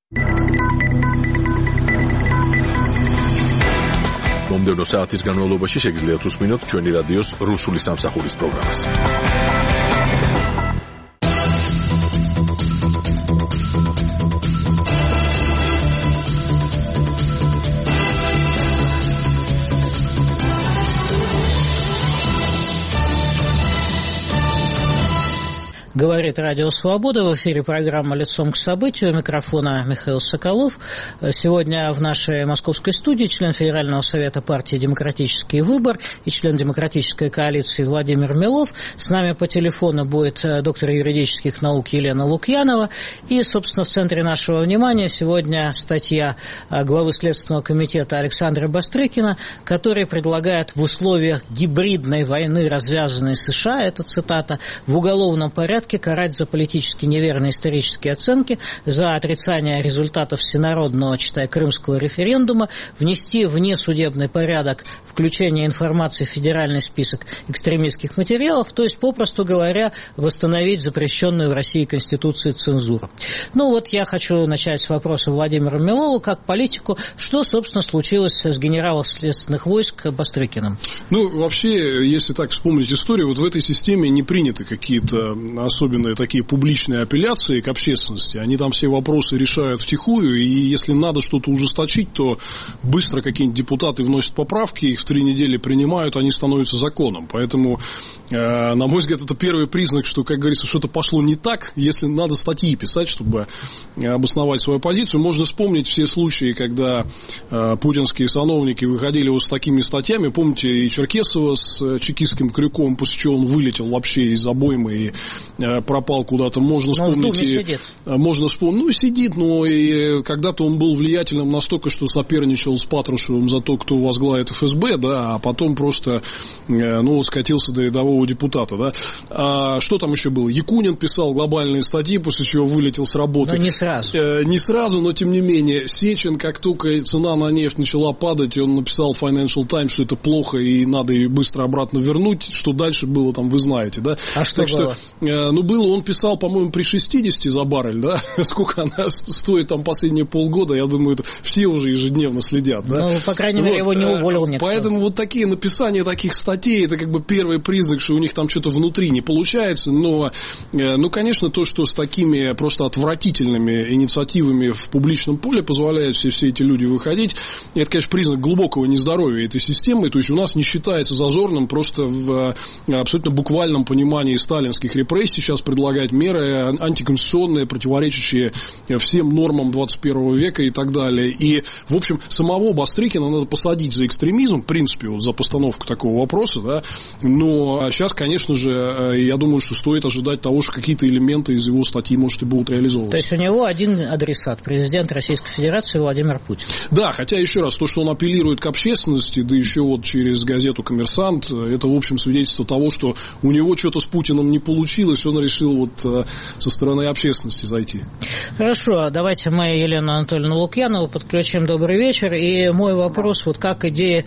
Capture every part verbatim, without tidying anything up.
მომდევნო საათის განმავლობაში შეგიძლიათ უსმინოთ ჩვენი რადიოს რუსული სამსახურის პროგრამას. Говорит Радио Свобода. В эфире программа «Лицом к событию». У микрофона Михаил Соколов. Сегодня в нашей московской студии член Федерального совета партии «Демократический выбор» и член демократической коалиции Владимир Милов. С нами по телефону будет доктор юридических наук Елена Лукьянова. И, собственно, в центре нашего внимания сегодня статья главы Следственного комитета Александра Бастрыкина, который предлагает в условиях гибридной войны, развязанной США, это цитата, в уголовном порядке карать за политически неверные исторические оценки, за отрицание результатов всенародного, читай, крымского референдума, внести в внесудебный порядок включение информации в федеральный список экстремистских материалов, то есть, попросту говоря, восстановить запрещенную в России Конституцией цензуру. Ну вот я хочу начать с вопроса Владимиру Милову, как политику, что, собственно, случилось с генералом следственных войск Бастрыкиным? Ну, вообще, если так вспомнить историю, вот в этой системе не приняты какие-то особенные такие публичные апелляции к общественности. Они там все вопросы решают втихую, и если надо что-то ужесточить, то быстро какие-нибудь депутаты вносят поправки, их в три недели принимают, они становятся законом. Поэтому, э, на мой взгляд, это первый признак, что, как говорится, что-то пошло не так, если надо статьи писать, чтобы обосновать свою позицию. Можно вспомнить все случаи, когда э, путинские сановники выходили вот с такими статьями. Помните, и Черкесова с чекистским крюком, после чего он вылетел вообще из обоймы и пропал куда-то, можно вспомнить, и, можно вспомнить, ну, сидит, но и когда-то он был влиятельным настолько, что соперничал с Патрушевым за то, кто возглавит эф эс бэ, да, а потом просто, ну, скатился до рядового депутата, да. А что там еще было? Якунин писал глобальные статьи, после чего вылетел с работы. Но не сразу. Не сразу, но тем не менее. Сечин, как только цена на нефть начала падать, он написал в Financial Times, что это плохо и надо ее быстро обратно вернуть. Что дальше было, там, вы знаете, да. А что так было? Что, ну, было, он писал, по-моему, при шестидесяти за баррель, да, сколько она стоит там последние полгода, я думаю, это все уже ежедневно следят, да. Ну, по крайней мере, вот, его не уволил никто. Поэтому вот такие написания таких статей, это как бы первый признак, что у них там что-то внутри не получается, но, ну, конечно, то, что с такими просто отвратительными инициативами в публичном поле позволяют все, все эти люди выходить, это, конечно, признак глубокого нездоровья этой системы, то есть у нас не считается зазорным просто в абсолютно буквальном понимании сталинских репрессий сейчас предлагать меры антиконституционные, противоречащие всем нормам двадцать первого века и так далее. И, в общем, самого Бастрыкина надо посадить за экстремизм, в принципе, вот за постановку такого вопроса, да, но сейчас, конечно же, я думаю, что стоит ожидать того, что какие-то элементы из его статьи, может, и будут реализовываться. То есть у него один адресат, президент Российской Федерации Владимир Путин. Да, хотя, еще раз, то, что он апеллирует к общественности, да еще вот через газету «Коммерсант», это, в общем, свидетельство того, что у него что-то с Путиным не получилось, он решил вот со стороны общественности зайти. Хорошо, давайте мы Елену Анатольевну Лукьянову подключим. Добрый вечер. И мой вопрос, вот как идеи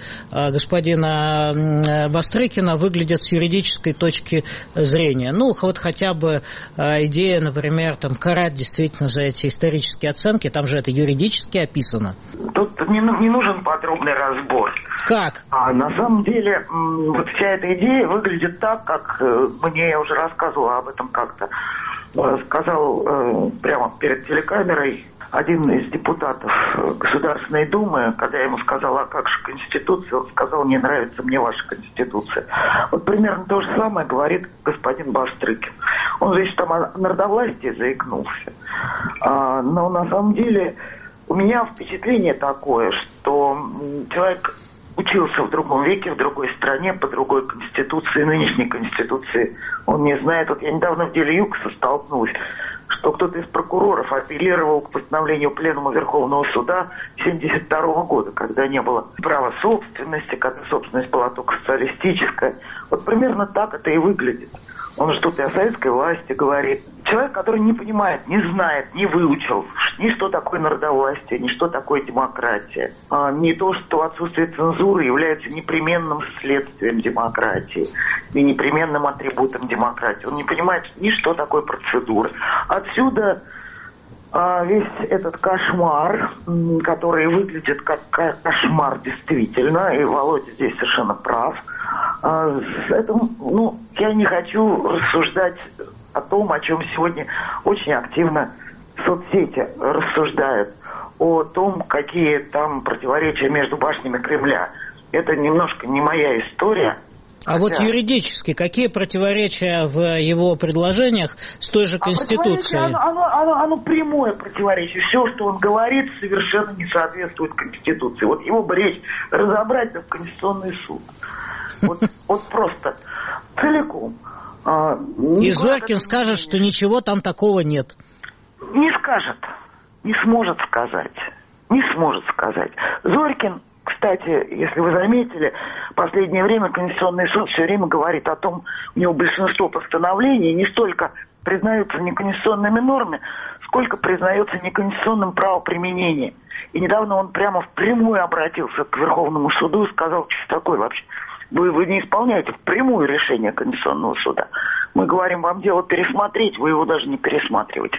господина Бастрыкина выглядят с юридической точки зрения. Ну, вот хотя бы идея, например, там, карать действительно за эти исторические оценки, там же это юридически описано. Тут не, не нужен подробный разбор. Как? А на самом деле, вот вся эта идея выглядит так, как мне, я уже рассказывала об этом как-то, сказал э, прямо перед телекамерой один из депутатов Государственной Думы, когда я ему сказала, а как же Конституция, он сказал, не нравится мне ваша Конституция. Вот примерно то же самое говорит господин Бастрыкин. Он же еще там о народовластии заикнулся. А, но на самом деле у меня впечатление такое, что человек учился в другом веке, в другой стране, по другой конституции, нынешней конституции. Он не знает. Вот я недавно в деле ЮКОСа столкнулась, что кто-то из прокуроров апеллировал к постановлению Пленума Верховного Суда семьдесят второго года, когда не было права собственности, когда собственность была только социалистическая. Вот примерно так это и выглядит. Он что-то о советской власти говорит. Человек, который не понимает, не знает, не выучил ни что такое народовластие, ни что такое демократия. А, не то, что отсутствие цензуры является непременным следствием демократии и непременным атрибутом демократии. Он не понимает ни что такое процедура. Отсюда весь этот кошмар, который выглядит как кошмар действительно, и Володя здесь совершенно прав. С этим, ну, я не хочу рассуждать о том, о чем сегодня очень активно соцсети рассуждают, о том, какие там противоречия между башнями Кремля. Это немножко не моя история. А хотя... вот юридически, какие противоречия в его предложениях с той же Конституцией? А оно, оно, оно, оно прямое противоречие. Все, что он говорит, совершенно не соответствует Конституции. Вот его бы речь разобрать в Конституционный суд. Вот, вот просто целиком. И Зорькин скажет, что ничего там такого нет. Не скажет. Не сможет сказать. Не сможет сказать. Зорькин, кстати, если вы заметили, в последнее время Конституционный суд все время говорит о том, у него большинство постановлений не столько признаются неконституционными нормами, сколько признается неконституционным правоприменением. И недавно он прямо впрямую обратился к Верховному суду и сказал, что такое вообще. Вы, вы не исполняете впрямую решение Конституционного суда. Мы говорим, вам дело пересмотреть, вы его даже не пересматриваете.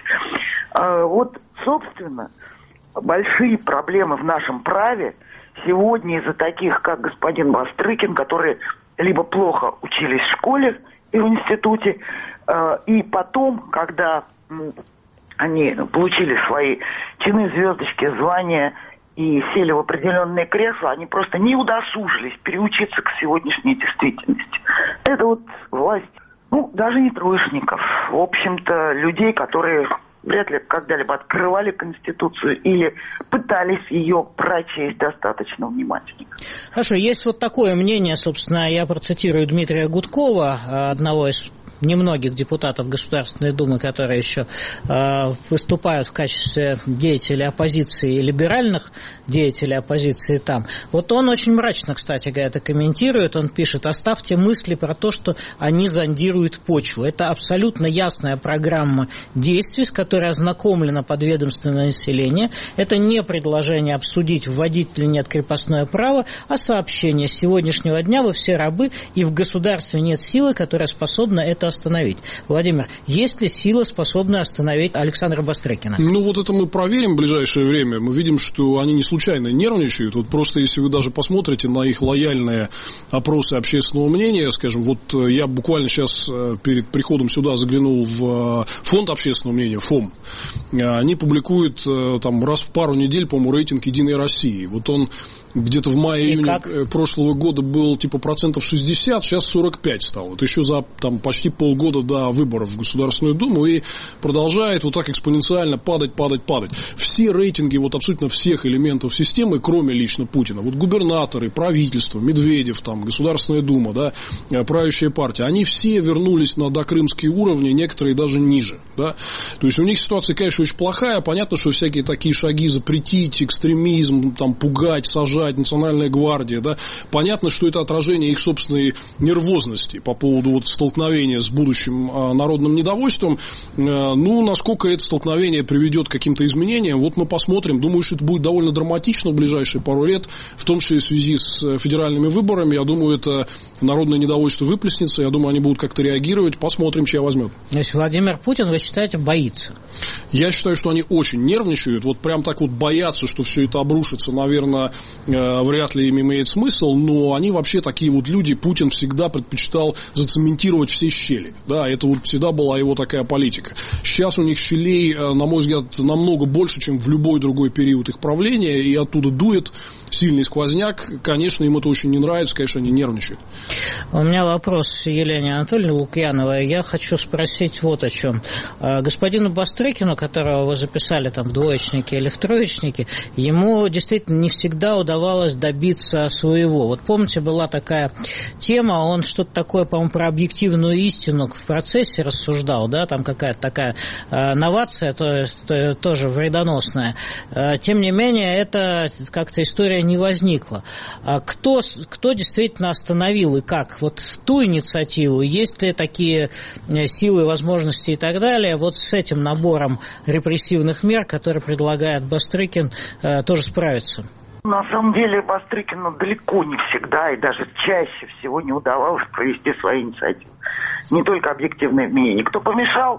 А, вот, собственно, большие проблемы в нашем праве сегодня из-за таких, как господин Бастрыкин, которые либо плохо учились в школе и в институте, э, и потом, когда ну, они получили свои чины, звездочки, звания и сели в определенные кресла, они просто не удосужились переучиться к сегодняшней действительности. Это вот власть, ну, даже не троечников, в общем-то, людей, которые вряд ли когда-либо открывали Конституцию или пытались ее прочесть достаточно внимательно. Хорошо, есть вот такое мнение, собственно, я процитирую Дмитрия Гудкова, одного из немногих депутатов Государственной Думы, которые еще э, выступают в качестве деятелей оппозиции, либеральных деятелей оппозиции там. Вот он очень мрачно, кстати говоря, это комментирует. Он пишет: оставьте мысли про то, что они зондируют почву. Это абсолютно ясная программа действий, с которой ознакомлено подведомственное население. Это не предложение обсудить, вводить или нет крепостное право, а сообщение: с сегодняшнего дня вы все рабы, и в государстве нет силы, которая способна это остановить. Владимир, есть ли сила, способная остановить Александра Бастрыкина? Ну, вот это мы проверим в ближайшее время. Мы видим, что они не случайно нервничают. Вот просто если вы даже посмотрите на их лояльные опросы общественного мнения, скажем, вот я буквально сейчас перед приходом сюда заглянул в фонд общественного мнения, ФОМ. Они публикуют там раз в пару недель, по-моему, рейтинг «Единой России». Вот он где-то в мае-июне прошлого года был типа процентов шестьдесят, сейчас сорок пять стал. Вот еще за там, почти полгода до выборов в Государственную Думу, и продолжает вот так экспоненциально падать, падать, падать. Все рейтинги вот абсолютно всех элементов системы, кроме лично Путина, вот губернаторы, правительство, Медведев, там, Государственная Дума, да, правящая партия, они все вернулись на докрымские уровни, некоторые даже ниже. Да? То есть у них ситуация, конечно, очень плохая. Понятно, что всякие такие шаги запретить, экстремизм, там, пугать, сажать, Национальная гвардия, да, понятно, что это отражение их собственной нервозности по поводу вот столкновения с будущим а, народным недовольством. А, ну, насколько это столкновение приведет к каким-то изменениям, вот мы посмотрим. Думаю, что это будет довольно драматично в ближайшие пару лет, в том числе в связи с федеральными выборами. Я думаю, это народное недовольство выплеснется, я думаю, они будут как-то реагировать. Посмотрим, чья возьмет. То есть Владимир Путин, вы считаете, боится? Я считаю, что они очень нервничают. Вот прям так вот боятся, что все это обрушится, наверное, вряд ли им имеет смысл, но они вообще такие вот люди. Путин всегда предпочитал зацементировать все щели. Да, это вот всегда была его такая политика. Сейчас у них щелей, на мой взгляд, намного больше, чем в любой другой период их правления, и оттуда дует сильный сквозняк. Конечно, им это очень не нравится, конечно, они нервничают. У меня вопрос Елене Анатольевне Лукьяновой. Я хочу спросить вот о чем. Господину Бастрыкину, которого вы записали там в двоечнике или в троечнике, ему действительно не всегда удавалось добиться своего. Вот помните, была такая тема, он что-то такое, по-моему, про объективную истину в процессе рассуждал, да, там какая-то такая новация, то есть тоже вредоносная. Тем не менее, это как-то история не возникла. Кто, кто действительно остановил и как? Вот ту инициативу, есть ли такие силы, возможности и так далее, вот с этим набором репрессивных мер, которые предлагает Бастрыкин, тоже справиться? На самом деле Бастрыкину далеко не всегда и даже чаще всего не удавалось провести свои инициативы. Не только объективное мнение. Кто помешал?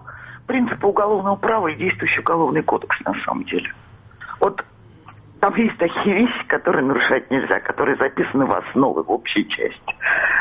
принципы уголовного права и действующий уголовный кодекс на самом деле. Вот там есть такие вещи, которые нарушать нельзя, которые записаны в основе, в общей части.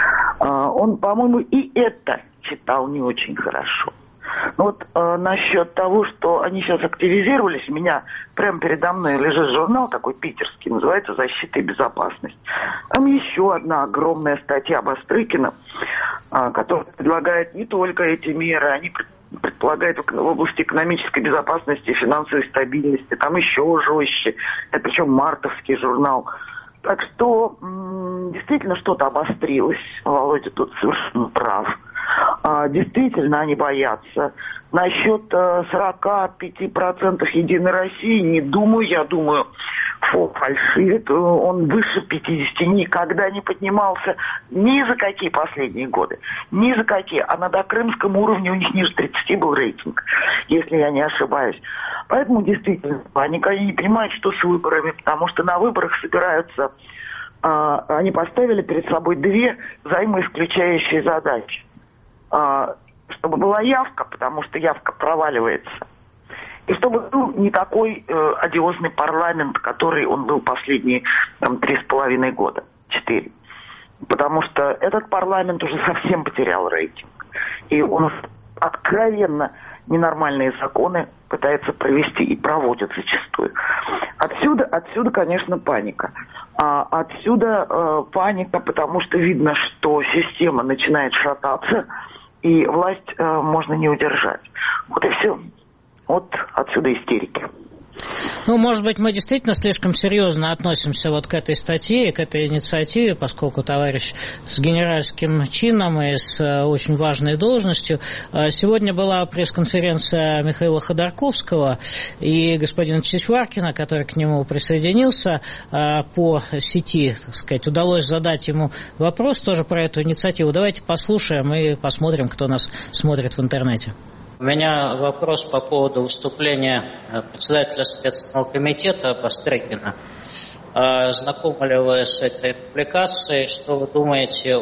Он, по-моему, и это читал не очень хорошо. Ну вот э, насчет того, что они сейчас активизировались, у меня прямо передо мной лежит журнал такой питерский, называется «Защита и безопасность». Там еще одна огромная статья Бастрыкина, э, которая предлагает не только эти меры, они предполагают в области экономической безопасности и финансовой стабильности, там еще жестче, это причем мартовский журнал. Так что м- действительно что-то обострилось, Володя тут совершенно прав. А, действительно, они боятся. Насчет а, сорок пять процентов «Единой России» не думаю, я думаю, фу, фальшивит. Он выше пятидесяти никогда не поднимался ни за какие последние годы. Ни за какие. А на докрымском уровне у них ниже тридцати был рейтинг, если я не ошибаюсь. Поэтому действительно паника. Они не понимают, что с выборами, потому что на выборах собираются... А, они поставили перед собой две взаимоисключающие задачи. Чтобы была явка, потому что явка проваливается. И чтобы был не такой э, одиозный парламент, который он был последние там, три с половиной года, четыре. Потому что этот парламент уже совсем потерял рейтинг. И он откровенно ненормальные законы пытается провести и проводит зачастую. Отсюда, отсюда, конечно, паника. А отсюда э, паника, потому что видно, что система начинает шататься, и власть э, можно не удержать. Вот и все. Вот отсюда истерики. Ну, может быть, мы действительно слишком серьезно относимся вот к этой статье, к этой инициативе, поскольку товарищ с генеральским чином и с очень важной должностью. Сегодня была пресс-конференция Михаила Ходорковского и господина Чичваркина, который к нему присоединился по сети, так сказать. Удалось задать ему вопрос тоже про эту инициативу. Давайте послушаем и посмотрим, кто нас смотрит в интернете. У меня вопрос по поводу выступления председателя Следственного комитета Бастрыкина. Знакомы ли вы с этой публикацией? Что вы думаете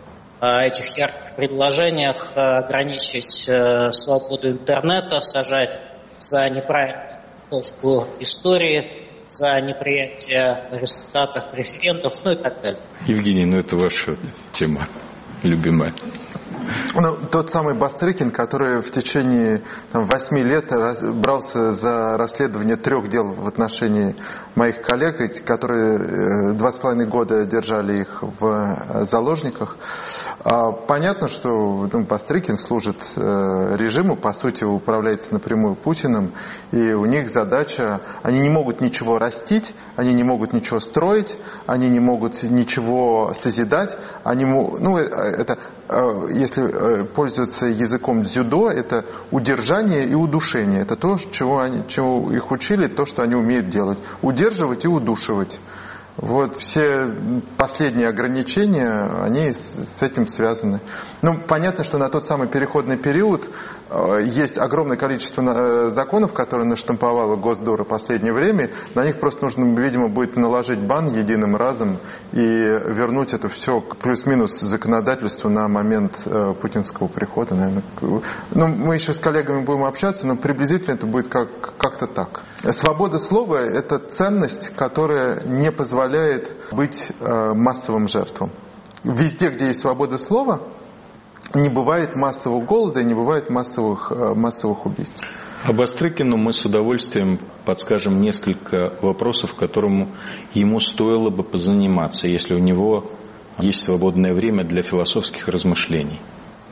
о этих ярких предложениях ограничить свободу интернета, сажать за неправильную подготовку истории, за неприятие результатов референдумов, ну и так далее? Евгений, ну это ваша тема любимая. Ну, тот самый Бастрыкин, который в течение там, восьми лет раз, брался за расследование трех дел в отношении моих коллег, которые э, два с половиной года держали их в заложниках. А, понятно, что ну, Бастрыкин служит э, режиму, по сути, управляется напрямую Путиным, и у них задача, они не могут ничего растить, они не могут ничего строить, они не могут ничего созидать, они, ну, это, э, если пользоваться языком дзюдо, это удержание и удушение. Это то, чего, они, чего их учили, то, что они умеют делать. Удерживать и удушивать. Вот все последние ограничения, они с этим связаны. Ну, понятно, что на тот самый переходный период есть огромное количество законов, которые наштамповала Госдура в последнее время. На них просто нужно, видимо, будет наложить бан единым разом и вернуть это все плюс-минус законодательству на момент путинского прихода, наверное. Ну, мы еще с коллегами будем общаться, но приблизительно это будет как, как-то так. Свобода слова – это ценность, которая не позволяет быть массовым жертвам. Везде, где есть свобода слова, не бывает массового голода и не бывает массовых, массовых убийств. А Бастрыкину мы с удовольствием подскажем несколько вопросов, которым ему стоило бы позаниматься, если у него есть свободное время для философских размышлений.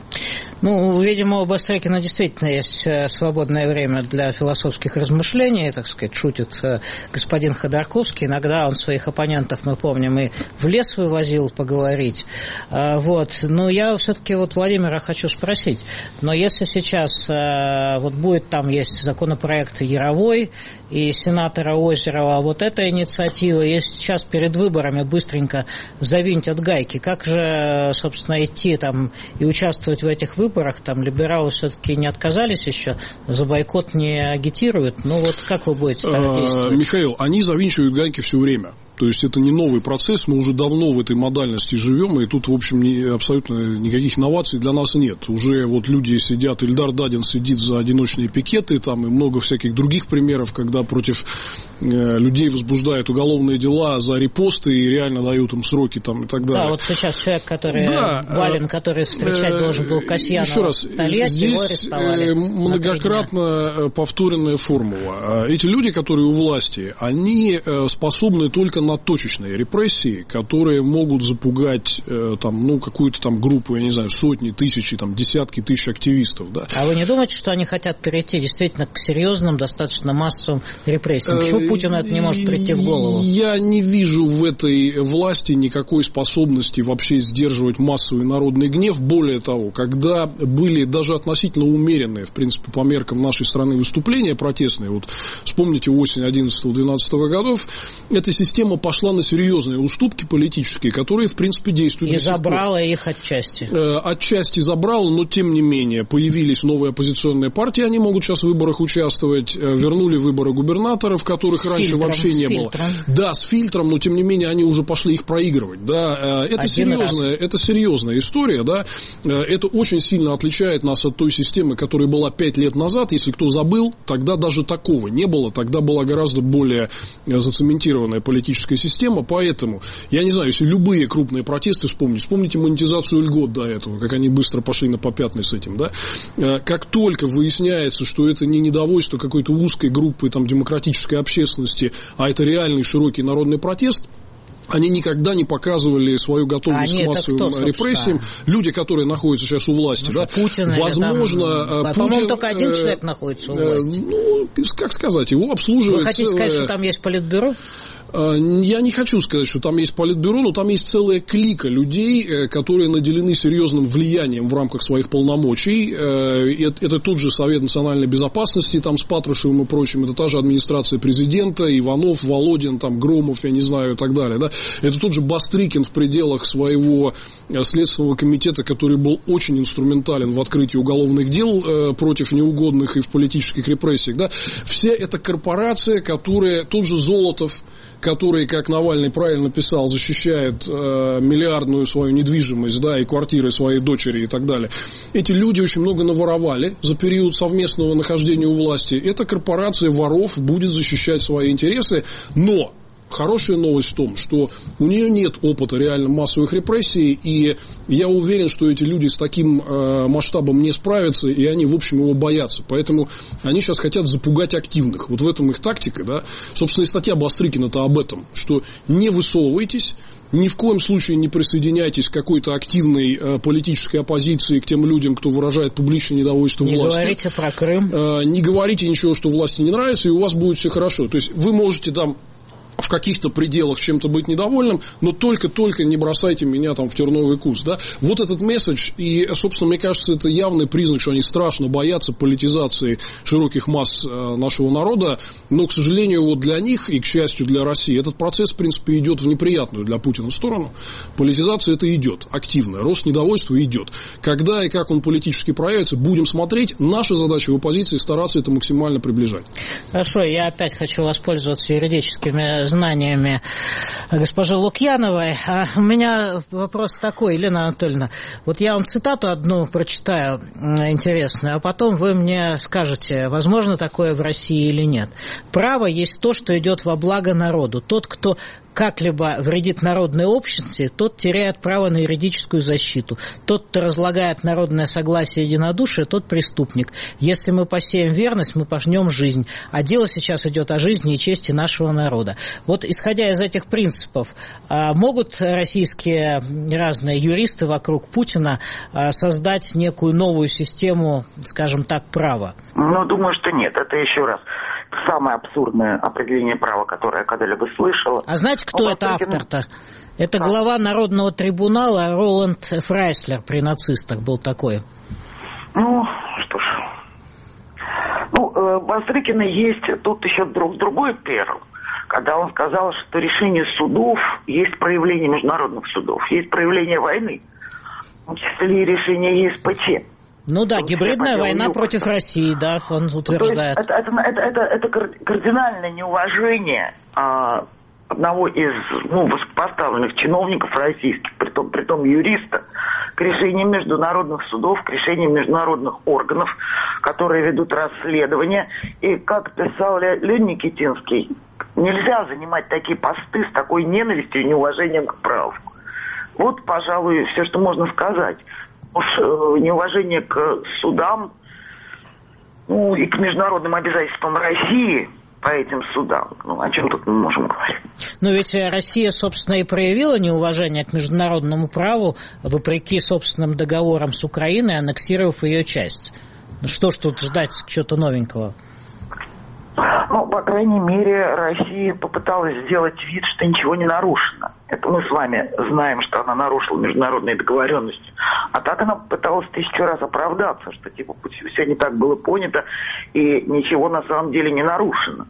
Ну, видимо, у Бастрыкина действительно есть свободное время для философских размышлений, так сказать, шутит господин Ходорковский. Иногда он своих оппонентов, мы помним, и в лес вывозил поговорить. Вот. Но я все-таки вот Владимира хочу спросить, но если сейчас вот будет там есть законопроект Яровой и сенатора Озерова, вот эта инициатива, если сейчас перед выборами быстренько завинтят гайки, как же, собственно, идти там и участвовать в этих выборах? Там либералы все-таки не отказались еще, за бойкот не агитируют. Ну вот как вы будете так действовать? Михаил, они завинчивают гайки все время. То есть это не новый процесс, мы уже давно в этой модальности живем, и тут, в общем, не, абсолютно никаких инноваций для нас нет. Уже вот люди сидят, Ильдар Дадин сидит за одиночные пикеты, там и много всяких других примеров, когда против э, людей возбуждают уголовные дела за репосты и реально дают им сроки там, и так далее. Да, вот сейчас человек, который, да, Валин, который встречать э, должен был Касьянова еще раз, в Тольятти, здесь его арестовали многократно повторенная формула. Эти люди, которые у власти, они способны только на точечные репрессии, которые могут запугать там, ну, какую-то там группу, я не знаю, сотни, тысячи, там, десятки тысяч активистов. Да. А вы не думаете, что они хотят перейти действительно к серьезным, достаточно массовым репрессиям? Почему Путину это не может прийти в голову? Я не вижу в этой власти никакой способности вообще сдерживать массовый народный гнев. Более того, когда были даже относительно умеренные, в принципе, по меркам нашей страны выступления протестные, вот вспомните осень одиннадцатого-двенадцатого годов, эта система пошла на серьезные уступки политические, которые, в принципе, действуют. И забрала их отчасти. Отчасти забрала, но, тем не менее, появились новые оппозиционные партии, они могут сейчас в выборах участвовать, вернули выборы губернаторов, которых с раньше фильтром, вообще не было. Да, с фильтром, но, тем не менее, они уже пошли их проигрывать. Да. Это, серьезная, это серьезная история, да. Это очень сильно отличает нас от той системы, которая была пять лет назад. Если кто забыл, тогда даже такого не было, тогда была гораздо более зацементированная политическая система, поэтому, я не знаю, если любые крупные протесты вспомнить, вспомните монетизацию льгот до этого, как они быстро пошли на попятный с этим, да, как только выясняется, что это не недовольство какой-то узкой группы там, демократической общественности, а это реальный широкий народный протест, они никогда не показывали свою готовность Они к массовым кто, репрессиям. Люди, которые находятся сейчас у власти, ну, да, Путин возможно, там, Путин, по-моему, только один человек находится у власти. Ну, как сказать, его обслуживает. Вы хотите целая... сказать, что там есть политбюро? Я не хочу сказать, что там есть политбюро, но там есть целая клика людей, которые наделены серьезным влиянием в рамках своих полномочий. Это тот же Совет национальной безопасности, там с Патрушевым и прочим, это та же администрация президента, Иванов, Володин, там, Громов, я не знаю, и так далее. Да? Это тот же Бастрыкин в пределах своего Следственного комитета, который был очень инструментален в открытии уголовных дел против неугодных и в политических репрессиях. Да? Вся эта корпорация, которая, тот же Золотов, который, как Навальный правильно писал, защищает э, миллиардную свою недвижимость, да, и квартиры своей дочери и так далее. Эти люди очень много наворовали за период совместного нахождения у власти. Эта корпорация воров будет защищать свои интересы, но хорошая новость в том, что у нее нет опыта реально массовых репрессий, и я уверен, что эти люди с таким э, масштабом не справятся, и они, в общем, его боятся. Поэтому они сейчас хотят запугать активных. Вот в этом их тактика, да. Собственно, и статья Бастрыкина-то об этом, что не высовывайтесь, ни в коем случае не присоединяйтесь к какой-то активной э, политической оппозиции, к тем людям, кто выражает публичное недовольство не властью. Не говорите про Крым. Э, не говорите ничего, что власти не нравится, и у вас будет все хорошо. То есть вы можете там в каких-то пределах чем-то быть недовольным, но только-только не бросайте меня там в терновый куст. Да? Вот этот месседж, и, собственно, мне кажется, это явный признак, что они страшно боятся политизации широких масс нашего народа, но, к сожалению, вот для них и, к счастью, для России, этот процесс, в принципе, идет в неприятную для Путина сторону. Политизация это идет, активная, рост недовольства идет. Когда и как он политически проявится, будем смотреть. Наша задача в оппозиции стараться это максимально приближать. Хорошо, я опять хочу воспользоваться юридическими знаниями госпожи Лукьяновой. А у меня вопрос такой, Елена Анатольевна. Вот я вам цитату одну прочитаю интересную, а потом вы мне скажете, возможно такое в России или нет. Право есть то, что идет во благо народу. Тот, кто как-либо вредит народной общности, тот теряет право на юридическую защиту. Тот, кто разлагает народное согласие и единодушие, тот преступник. Если мы посеем верность, мы пожнем жизнь. А дело сейчас идет о жизни и чести нашего народа. Вот исходя из этих принципов, могут российские разные юристы вокруг Путина создать некую новую систему, скажем так, права? Ну, думаю, что нет. Это еще раз самое абсурдное определение права, которое я когда-либо слышала. А знаете, кто ну, это автор-то? Это а? глава Народного трибунала Роланд Фрайслер при нацистах был такой. Ну, что ж. Ну, э, Бастрыкина есть тут еще друг, другой перл. Когда он сказал, что решение судов есть проявление международных судов, есть проявление войны, в том числе и решение Е С П Ч. Ну да, гибридная война юга. Против России, да, он утверждает. Это, это, это, это, это кардинальное неуважение а, одного из ну, высокопоставленных чиновников российских, притом, притом юриста, к решениям международных судов, к решениям международных органов, которые ведут расследование. И, как писал Леонид Никитинский, нельзя занимать такие посты с такой ненавистью и неуважением к праву. Вот, пожалуй, все, что можно сказать. Уж э, неуважение к судам, ну, и к международным обязательствам России по этим судам. Ну, о чем тут мы можем говорить? Но ведь Россия, собственно, и проявила неуважение к международному праву, вопреки собственным договорам с Украиной, аннексировав ее часть. Ну, что ж тут ждать чего-то новенького? Ну, по крайней мере, Россия попыталась сделать вид, что ничего не нарушено. Это мы с вами знаем, что она нарушила международные договоренности. А так она пыталась тысячу раз оправдаться, что типа все не так было понято и ничего на самом деле не нарушено.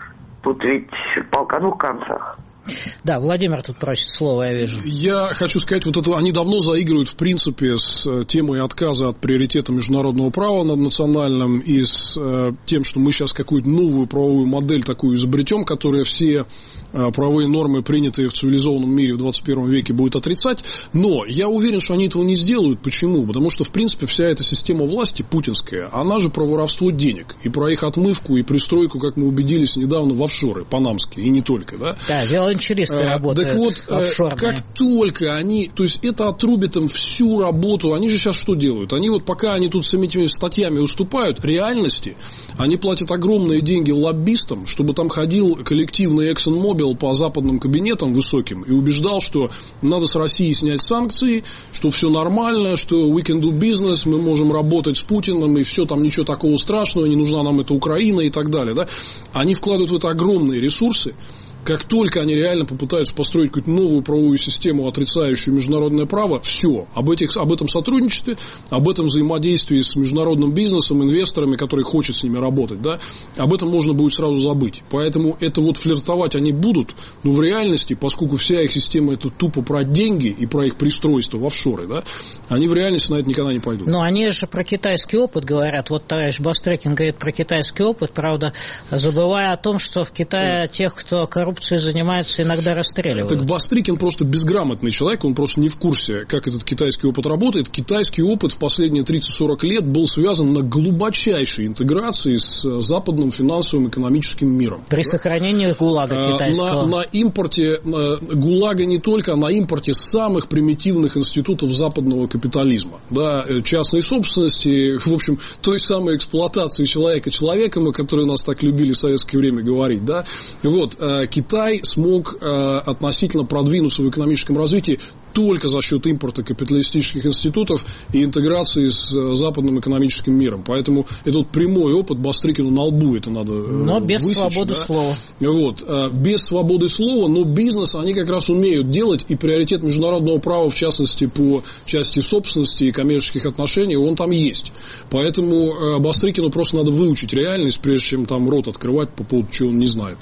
Тут ведь палка о двух концах. Да, Владимир тут просит слово, я вижу. Я хочу сказать, вот это они давно заигрывают, в принципе, с темой отказа от приоритета международного права над национальным и с э, тем, что мы сейчас какую-то новую правовую модель такую изобретем, которая все э, правовые нормы, принятые в цивилизованном мире в двадцать первом веке, будет отрицать. Но я уверен, что они этого не сделают. Почему? Потому что, в принципе, вся эта система власти путинская, она же про воровство денег. И про их отмывку, и пристройку, как мы убедились недавно, в офшоры панамские, и не только, да? Да, волонтеристы работают. Так вот, офшорные. Как только они, то есть это отрубит им всю работу, они же сейчас что делают? Они вот пока они тут с этими статьями выступают, в реальности они платят огромные деньги лоббистам, чтобы там ходил коллективный ExxonMobil по западным кабинетам высоким и убеждал, что надо с России снять санкции, что все нормально, что we can do business, мы можем работать с Путиным, и все, там ничего такого страшного, не нужна нам эта Украина и так далее. Да? Они вкладывают в это огромные ресурсы. Как только они реально попытаются построить какую-то новую правовую систему, отрицающую международное право, все, об, этих, об этом сотрудничестве, об этом взаимодействии с международным бизнесом, инвесторами, которые хотят с ними работать, да, об этом можно будет сразу забыть. Поэтому это вот флиртовать они будут, но в реальности, поскольку вся их система это тупо про деньги и про их пристройство в офшоры, да, они в реальности на это никогда не пойдут. Но они же про китайский опыт говорят. Вот товарищ Бастрыкин говорит про китайский опыт, правда, забывая о том, что в Китае тех, кто коррупцией занимается, иногда расстреливают. Так Бастрыкин просто безграмотный человек, он просто не в курсе, как этот китайский опыт работает. Китайский опыт в последние тридцать-сорок лет был связан на глубочайшей интеграции с западным финансовым экономическим миром. При сохранении ГУЛАГа китайского. На, на импорте ГУЛАГа не только, а на импорте самых примитивных институтов западного капитализма. Да, частной собственности, в общем, той самой эксплуатации человека человеком, о которой нас так любили в советское время говорить. Да? Вот, Китай смог э, относительно продвинуться в экономическом развитии только за счет импорта капиталистических институтов и интеграции с э, западным экономическим миром. Поэтому это вот прямой опыт Бастрыкину на лбу, это надо э, но без высечь, свободы да? слова. Вот, э, без свободы слова, но бизнес они как раз умеют делать, и приоритет международного права, в частности, по части собственности и коммерческих отношений, он там есть. Поэтому э, Бастрыкину просто надо выучить реальность, прежде чем там рот открывать по поводу чего он не знает.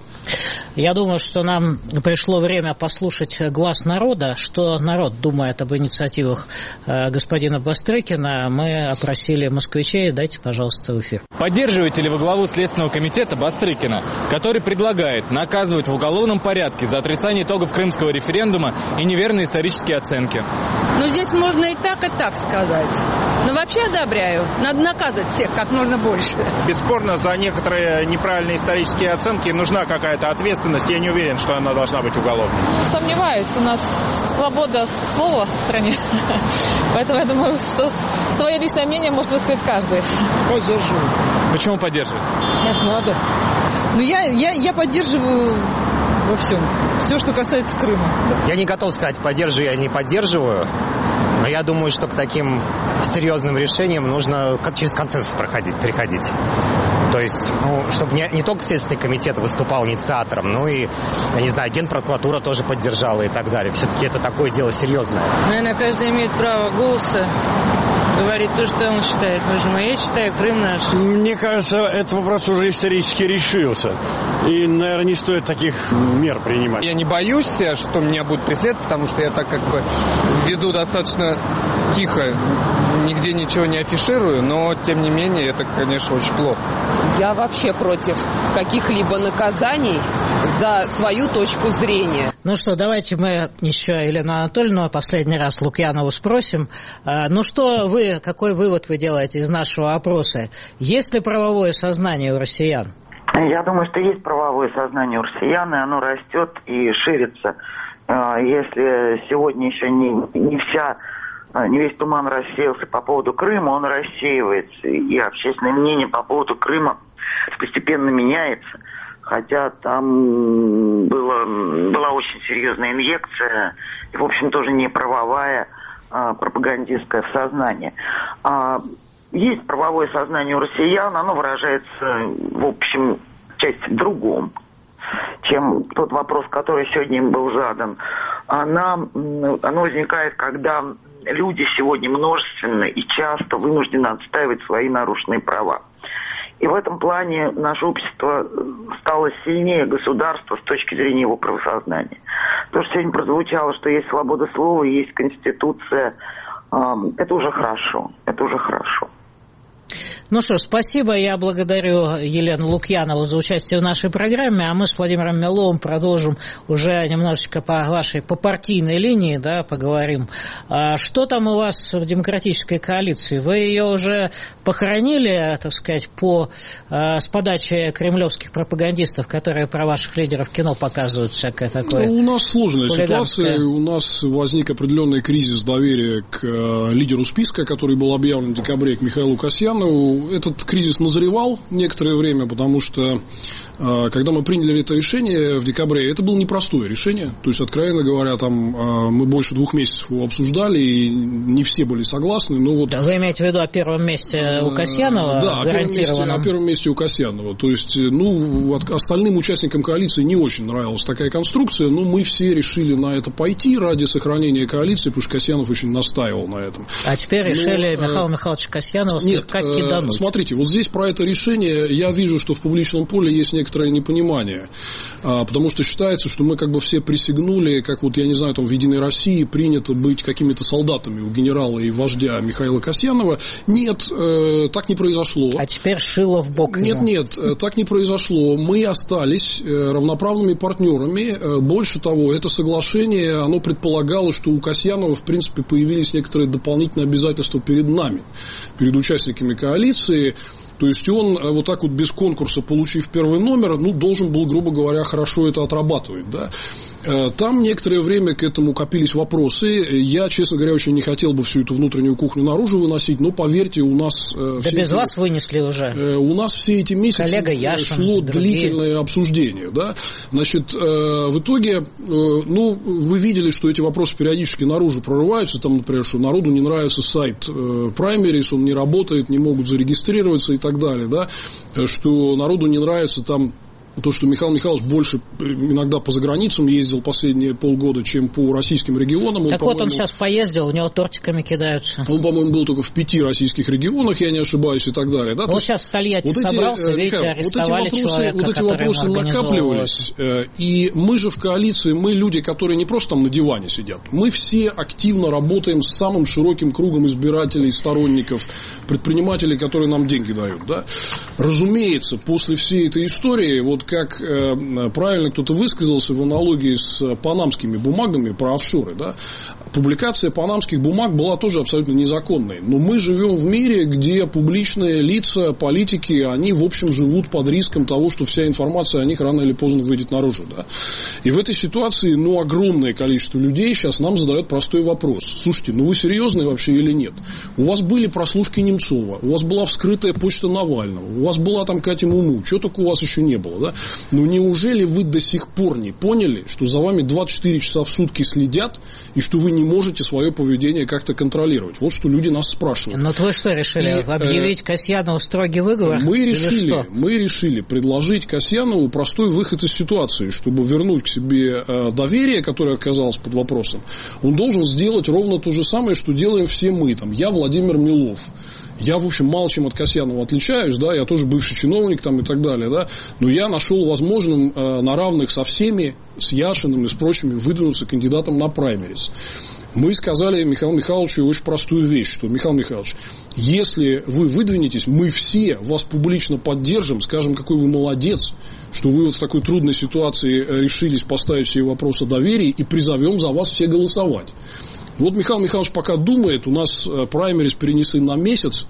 Я думаю, что нам пришло время послушать глаз народа, что народ думает об инициативах господина Бастрыкина. Мы опросили москвичей. Дайте, пожалуйста, в эфир. Поддерживаете ли вы главу Следственного комитета Бастрыкина, который предлагает наказывать в уголовном порядке за отрицание итогов крымского референдума и неверные исторические оценки? Ну, здесь можно и так, и так сказать. Но вообще одобряю. Надо наказывать всех как можно больше. Бесспорно, за некоторые неправильные исторические оценки нужна какая-то ответственность. Я не уверен, что она должна быть уголовной. Сомневаюсь. У нас свобода слова в стране. Поэтому я думаю, что свое личное мнение может высказать каждый. Поддерживаю. Почему поддерживать? Как надо. Ну, я, я, я поддерживаю во всем. Все, что касается Крыма. Я не готов сказать, поддерживаю я не поддерживаю. Но я думаю, что к таким серьезным решениям нужно через консенсус проходить, переходить. То есть, ну, чтобы не, не только Следственный комитет выступал инициатором, но и, я не знаю, Генпрокуратура тоже поддержала и так далее. Все-таки это такое дело серьезное. Наверное, каждый имеет право голоса говорить то, что он считает нужным. А я считаю, Крым наш. Мне кажется, этот вопрос уже исторически решился. И, наверное, не стоит таких мер принимать. Я не боюсь, что меня будут преследовать, потому что я так как бы веду достаточно тихо, нигде ничего не афиширую, но, тем не менее, это, конечно, очень плохо. Я вообще против каких-либо наказаний за свою точку зрения. Ну что, давайте мы еще Елену Анатольевну последний раз Лукьянову спросим. Ну что вы, какой вывод вы делаете из нашего опроса? Есть ли правовое сознание у россиян? Я думаю, что есть правовое сознание у россиян, и оно растет и ширится. Если сегодня еще не, не вся, не весь туман рассеялся по поводу Крыма, он рассеивается, и общественное мнение по поводу Крыма постепенно меняется. Хотя там было, была очень серьезная инъекция, и, в общем, тоже не правовая, а пропагандистская в сознание. А есть правовое сознание у россиян, оно выражается, в общем, часть в другом, чем тот вопрос, который сегодня им был задан. Она, оно возникает, когда люди сегодня множественно и часто вынуждены отстаивать свои нарушенные права. И в этом плане наше общество стало сильнее государства с точки зрения его правосознания. То, что сегодня прозвучало, что есть свобода слова, есть Конституция, это уже хорошо, это уже хорошо. Ну что ж, спасибо. Я благодарю Елену Лукьянову за участие в нашей программе, а мы с Владимиром Миловым продолжим уже немножечко по вашей, по партийной линии, да, поговорим. А что там у вас в демократической коалиции? Вы ее уже похоронили, так сказать, по, с подачи кремлевских пропагандистов, которые про ваших лидеров кино показывают, всякое такое? Ну, у нас сложная ситуация. У нас возник определенный кризис доверия к лидеру списка, который был объявлен в декабре, к Михаилу Касьянову. Этот кризис назревал некоторое время, потому что когда мы приняли это решение в декабре, это было непростое решение. То есть, откровенно говоря, там мы больше двух месяцев его обсуждали, и не все были согласны. Но вот... Да, вы имеете в виду о первом месте у Касьянова? Да, о первом, месте, о первом месте у Касьянова. То есть, ну, остальным участникам коалиции не очень нравилась такая конструкция, но мы все решили на это пойти ради сохранения коалиции, потому что Касьянов очень настаивал на этом. А теперь решили но, Михаила Михайловича Касьянова как кидануть. Смотрите, вот здесь про это решение я вижу, что в публичном поле есть некоторые некоторое непонимание, потому что считается, что мы как бы все присягнули, как вот, я не знаю, там в «Единой России» принято быть какими-то солдатами у генерала и вождя Михаила Касьянова. Нет, так не произошло. А теперь шило в бок. Нет, нет, так не произошло. Мы остались равноправными партнерами. Больше того, это соглашение, оно предполагало, что у Касьянова, в принципе, появились некоторые дополнительные обязательства перед нами, перед участниками коалиции. То есть он вот так вот без конкурса, получив первый номер, ну, должен был, грубо говоря, хорошо это отрабатывать, да. Там некоторое время к этому копились вопросы. Я, честно говоря, очень не хотел бы всю эту внутреннюю кухню наружу выносить, но, поверьте, у нас... Да без эти, вас вынесли уже. У нас все эти месяцы Коллега Яшин, шло другие. длительное обсуждение, да. Значит, в итоге, ну, вы видели, что эти вопросы периодически наружу прорываются. Там, например, что народу не нравится сайт Primaries, он не работает, не могут зарегистрироваться и так далее, да. Что народу не нравится там... То, что Михаил Михайлович больше иногда по заграницам ездил последние полгода, чем по российским регионам. Так он, вот он сейчас поездил, у него тортиками кидаются. Он, по-моему, был только в пяти российских регионах, я не ошибаюсь, и так далее. Да? Ну, вот сейчас в Тольятти вот собрался, эти, видите, арестовали вот эти вопросы, человека, вот эти вопросы накапливались. И мы же в коалиции, мы люди, которые не просто там на диване сидят. Мы все активно работаем с самым широким кругом избирателей, сторонников, предпринимателей, которые нам деньги дают. Да? Разумеется, после всей этой истории, вот как э, правильно кто-то высказался в аналогии с панамскими бумагами про офшоры, да, публикация панамских бумаг была тоже абсолютно незаконной. Но мы живем в мире, где публичные лица, политики, они, в общем, живут под риском того, что вся информация о них рано или поздно выйдет наружу. Да. И в этой ситуации, ну, огромное количество людей сейчас нам задает простой вопрос. Слушайте, ну вы серьезные вообще или нет? У вас были прослушки Немцова, у вас была вскрытая почта Навального, у вас была там Катя Муму, чего только у вас еще не было, да? Но неужели вы до сих пор не поняли, что за вами двадцать четыре часа в сутки следят, и что вы не можете свое поведение как-то контролировать? Вот что люди нас спрашивают. Ну, вы что решили, и, объявить э, Касьянову строгий выговор? Мы решили, мы решили предложить Касьянову простой выход из ситуации, чтобы вернуть к себе э, доверие, которое оказалось под вопросом. Он должен сделать ровно то же самое, что делаем все мы. Там, я Владимир Милов. Я, в общем, мало чем от Касьянова отличаюсь, да, я тоже бывший чиновник там и так далее, да, но я нашел возможным э, на равных со всеми, с Яшиным и с прочими, выдвинуться кандидатом на праймерис. Мы сказали Михаилу Михайловичу очень простую вещь, что, Михаил Михайлович, если вы выдвинетесь, мы все вас публично поддержим, скажем, какой вы молодец, что вы вот в такой трудной ситуации решились поставить все вопросы доверия и призовем за вас все голосовать. Вот Михаил Михайлович пока думает, у нас праймерис перенесли на месяц.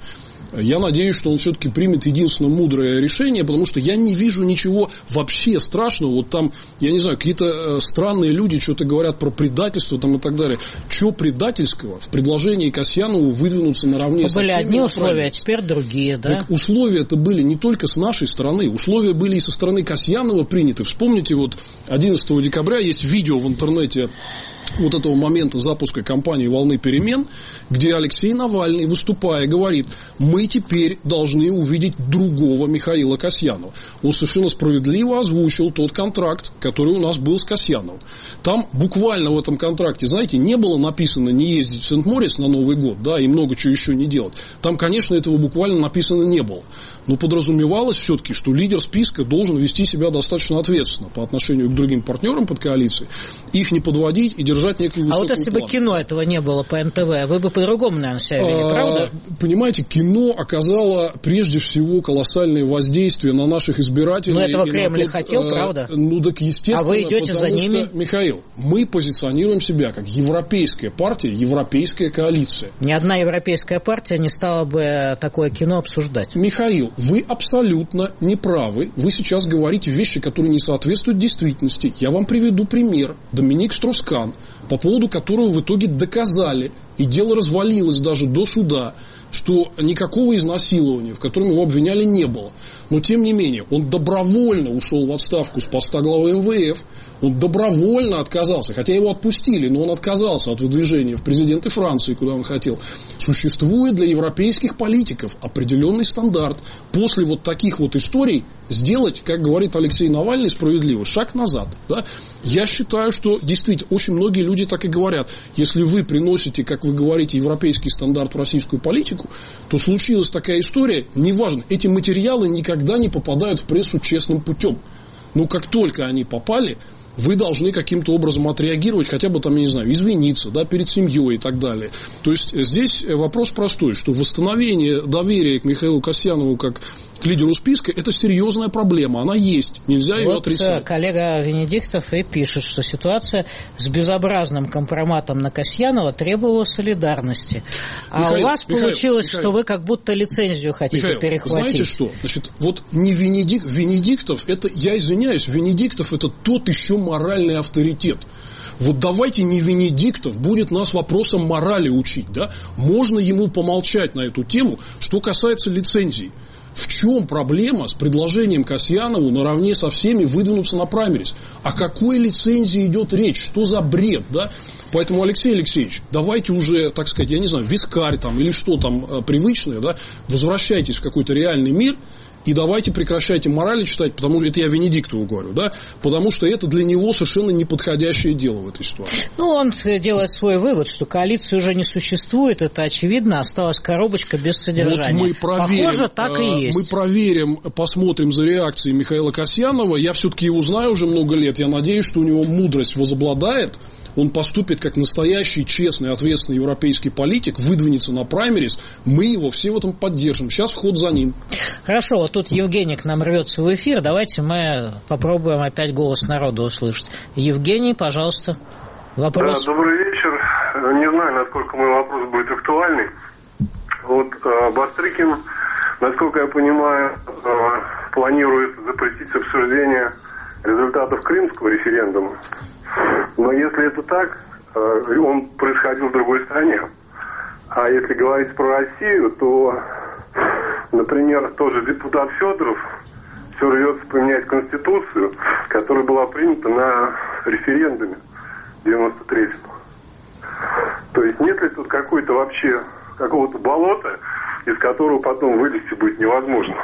Я надеюсь, что он все-таки примет единственное мудрое решение, потому что я не вижу ничего вообще страшного. Вот там, я не знаю, какие-то странные люди что-то говорят про предательство там и так далее. Чего предательского в предложении Касьянову выдвинуться наравне со всеми? Были одни условия, а теперь другие, да? Так условия-то были не только с нашей стороны. Условия были и со стороны Касьянова приняты. Вспомните, вот одиннадцатого декабря есть видео в интернете вот этого момента запуска кампании «Волны перемен», где Алексей Навальный, выступая, говорит: мы теперь должны увидеть другого Михаила Касьянова. Он совершенно справедливо озвучил тот контракт, который у нас был с Касьяновым. Там буквально в этом контракте, знаете, не было написано не ездить в Сент-Морис на Новый год, да, и много чего еще не делать. Там, конечно, этого буквально написано не было. Но подразумевалось все-таки, что лидер списка должен вести себя достаточно ответственно по отношению к другим партнерам под коалицией, их не подводить и держать некую высокую А вот если планку. бы кино этого не было по эн тэ вэ, вы бы по-другому, наверное, себя вели, а, правда? Понимаете, кино оказало прежде всего колоссальное воздействие на наших избирателей. Но этого Кремль тот, хотел, а, правда? Ну, так естественно. А вы идете за ними? Что, Михаил, мы позиционируем себя как европейская партия, европейская коалиция. Ни одна европейская партия не стала бы такое кино обсуждать. Михаил, вы абсолютно не правы. Вы сейчас говорите вещи, которые не соответствуют действительности. Я вам приведу пример. Доминик Струс-Кан, по поводу которого в итоге доказали, и дело развалилось даже до суда, что никакого изнасилования, в котором его обвиняли, не было. Но, тем не менее, он добровольно ушел в отставку с поста главы эм вэ эф, он добровольно отказался, хотя его отпустили, но он отказался от выдвижения в президенты Франции, куда он хотел. Существует для европейских политиков определенный стандарт. После вот таких вот историй сделать, как говорит Алексей Навальный, справедливо, шаг назад. Да? Я считаю, что действительно очень многие люди так и говорят. Если вы приносите, как вы говорите, европейский стандарт в российскую политику, то случилась такая история, неважно, эти материалы никогда не попадают в прессу честным путем. Но как только они попали, вы должны каким-то образом отреагировать, хотя бы там, я не знаю, извиниться, да, перед семьей и так далее. То есть здесь вопрос простой, что восстановление доверия к Михаилу Касьянову как к лидеру списка — это серьезная проблема, она есть, нельзя ее вот отрицать. Коллега Венедиктов и пишет, что ситуация с безобразным компроматом на Касьянова требовала солидарности. А Михаил, у вас Михаил, получилось, Михаил, что вы как будто лицензию хотите Михаил, перехватить. Знаете что? Значит, вот не Венедик, Венедиктов, это, я извиняюсь, Венедиктов — это тот еще моральный авторитет. Вот давайте не Венедиктов будет нас вопросом морали учить, да? Можно ему помолчать на эту тему. Что касается лицензий, в чем проблема с предложением Касьянову наравне со всеми выдвинуться на праймерис? О какой лицензии идет речь? Что за бред, да? Поэтому, Алексей Алексеевич, давайте уже, так сказать, я не знаю, вискарь там или что там привычное, да, возвращайтесь в какой-то реальный мир. И давайте прекращайте морали читать, потому что это я Венедиктову говорю, да, потому что это для него совершенно неподходящее дело в этой ситуации. Ну, он делает свой вывод, что коалиции уже не существует, это очевидно, осталась коробочка без содержания. Вот мы проверим, Похоже, так и есть. Мы проверим, посмотрим за реакцией Михаила Касьянова. Я все-таки его знаю уже много лет, я надеюсь, что у него мудрость возобладает. Он поступит как настоящий, честный, ответственный европейский политик, выдвинется на праймерис, мы его все в этом поддержим. Сейчас вход за ним. Хорошо, вот тут Евгений к нам рвется в эфир. Давайте мы попробуем опять голос народа услышать. Евгений, пожалуйста, вопрос. Да, добрый вечер. Не знаю, насколько мой вопрос будет актуальный. Вот э, Бастрыкин, насколько я понимаю, э, планирует запретить обсуждение результатов крымского референдума. Но если это так, он происходил в другой стране. А если говорить про Россию, то, например, тоже депутат Федоров все рвется поменять Конституцию, которая была принята на референдуме девяносто третьего. То есть нет ли тут какой-то вообще какого-то болота, из которого потом вылезти будет невозможно?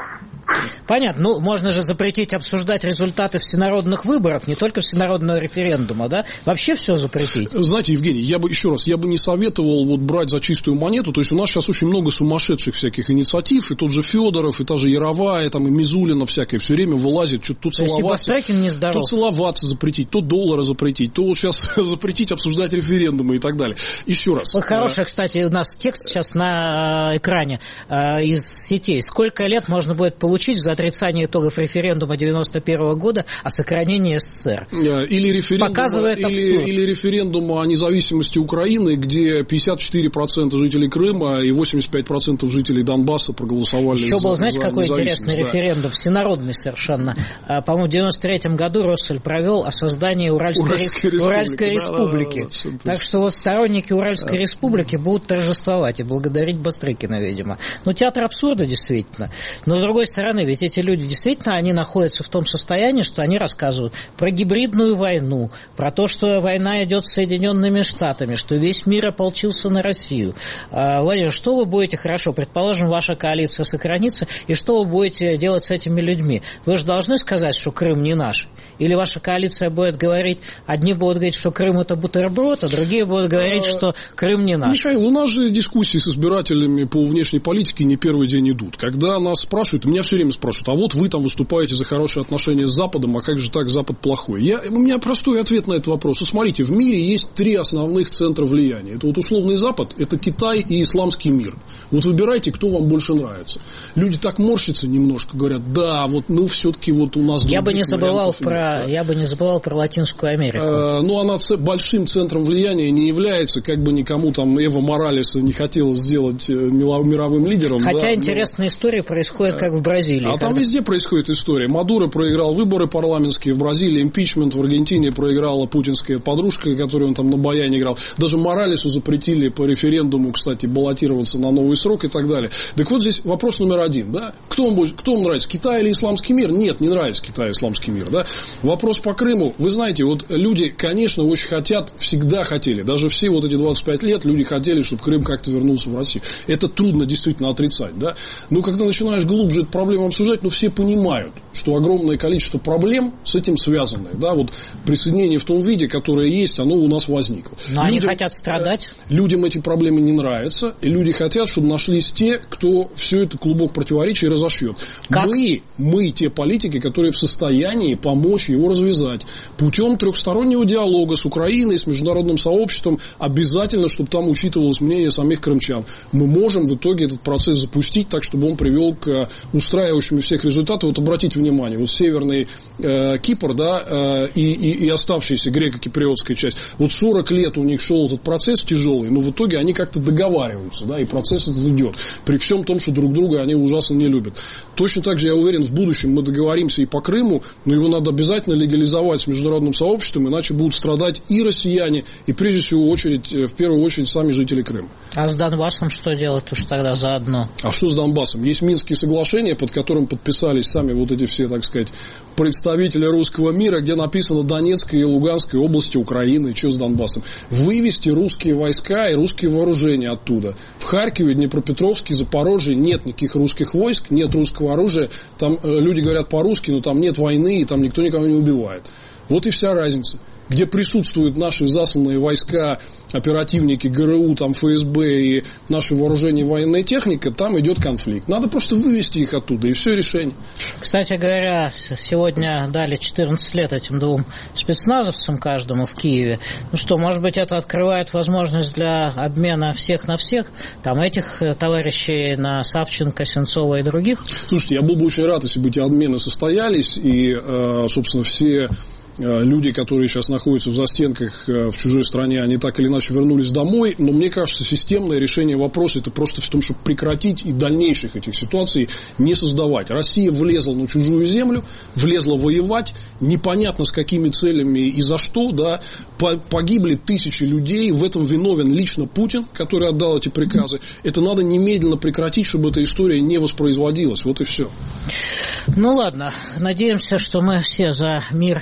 Понятно. Ну, можно же запретить обсуждать результаты всенародных выборов, не только всенародного референдума, да? Вообще все запретить. Знаете, Евгений, я бы, еще раз, я бы не советовал вот брать за чистую монету. То есть у нас сейчас очень много сумасшедших всяких инициатив, и тот же Федоров, и та же Яровая, там, и Мизулина всякая, все время вылазит, что то целоваться, не то целоваться запретить, то доллары запретить, то вот сейчас запретить обсуждать референдумы и так далее. Еще раз. Вот хороший, кстати, у нас текст сейчас на экране из сетей. Сколько лет можно будет получить за отрицание итогов референдума девяносто первого года о сохранении СССР? Или референдума, или, или референдума о независимости Украины, где пятьдесят четыре процента жителей Крыма и восемьдесят пять процентов жителей Донбасса проголосовали Еще за, был, знаете, за какой интересный да. референдум, всенародный совершенно. По-моему, в девяносто третьем году Россель провел о создании Уральской, Уральской республики. Уральской республики. Да, да, да, так что вот сторонники Уральской республики будут торжествовать и благодарить Бастрыкина, видимо. Ну, театр абсурда, действительно. Но, с другой стороны, ведь эти люди действительно, они находятся в том состоянии, что они рассказывают про гибридную войну, про то, что война идет с Соединенными Штатами, что весь мир ополчился на Россию. Владимир, что вы будете, хорошо, предположим, ваша коалиция сохранится, и что вы будете делать с этими людьми? Вы же должны сказать, что Крым не наш. Или ваша коалиция будет говорить, одни будут говорить, что Крым это бутерброд, а другие будут говорить, что Крым не наш. Михаил, у нас же дискуссии с избирателями по внешней политике не первый день идут. Когда нас спрашивают, меня все время спрашивают, а вот вы там выступаете за хорошие отношения с Западом, а как же так Запад плохой? Я, у меня простой ответ на этот вопрос. И смотрите, в мире есть три основных центра влияния. Это вот условный Запад, это Китай и исламский мир. Вот выбирайте, кто вам больше нравится. Люди так морщатся немножко, говорят, да, вот, ну, все-таки вот у нас... Я бы не забывал про Я бы не забывал про Латинскую Америку. А, ну, она ц- большим центром влияния не является, как бы никому там Эва Моралеса не хотелось сделать мировым лидером. Хотя да, интересная но... история происходит, как в Бразилии. А когда... там везде происходит история. Мадуро проиграл выборы парламентские, в Бразилии импичмент, в Аргентине проиграла путинская подружка, которую он там на баяне играл. Даже Моралесу запретили по референдуму, кстати, баллотироваться на новый срок и так далее. Так вот здесь вопрос номер один. Да? Кто, вам будет, кто вам нравится, Китай или исламский мир? Нет, не нравится Китай и исламский мир. Да? Вопрос по Крыму. Вы знаете, вот люди, конечно, очень хотят, всегда хотели, даже все вот эти двадцать пять лет люди хотели, чтобы Крым как-то вернулся в Россию. Это трудно действительно отрицать, да. Но когда начинаешь глубже эту проблему обсуждать, ну, все понимают, что огромное количество проблем с этим связаны, да. Вот присоединение в том виде, которое есть, оно у нас возникло. Но людям, они хотят страдать. Людям эти проблемы не нравятся, и люди хотят, чтобы нашлись те, кто все это клубок противоречий разошьет. Мы, мы те политики, которые в состоянии помочь его развязать путем трехстороннего диалога с Украиной, с международным сообществом, обязательно, чтобы там учитывалось мнение самих крымчан. Мы можем в итоге этот процесс запустить так, чтобы он привел к устраивающему всех результатам. Вот обратите внимание, вот северный э, Кипр, да, э, и, и, и оставшаяся греко-киприотская часть, вот сорок лет у них шел этот процесс тяжелый, но в итоге они как-то договариваются, да, и процесс этот идет. При всем том, что друг друга они ужасно не любят. Точно так же, я уверен, в будущем мы договоримся и по Крыму, но его надо обязательно легализовать с международным сообществом, иначе будут страдать и россияне, и прежде всего очередь, в первую очередь сами жители Крыма. А с Донбассом что делать уж тогда заодно? А что с Донбассом? Есть Минские соглашения, под которым подписались сами вот эти все, так сказать, представители русского мира, где написано Донецкая и Луганская области Украины. Что с Донбассом? Вывести русские войска и русские вооружения оттуда. В Харькове, Днепропетровске, Запорожье нет никаких русских войск, нет русского оружия. Там э, люди говорят по-русски, но там нет войны, и там никто никого не убивает. Вот и вся разница. Где присутствуют наши засланные войска, оперативники ГРУ, там, ФСБ и наши вооружения и военная техника, там идет конфликт. Надо просто вывести их оттуда, и все решение. Кстати говоря, сегодня дали четырнадцать лет этим двум спецназовцам каждому в Киеве. Ну что, может быть, это открывает возможность для обмена всех на всех, там, этих товарищей на Савченко, Сенцова и других? Слушайте, я был бы очень рад, если бы эти обмены состоялись, и, собственно, все... люди, которые сейчас находятся в застенках в чужой стране, они так или иначе вернулись домой, но мне кажется, системное решение вопроса это просто в том, чтобы прекратить и дальнейших этих ситуаций не создавать. Россия влезла на чужую землю, влезла воевать, непонятно с какими целями и за что, да, погибли тысячи людей, в этом виновен лично Путин, который отдал эти приказы. Это надо немедленно прекратить, чтобы эта история не воспроизводилась. Вот и все. Ну ладно, надеемся, что мы все за мир во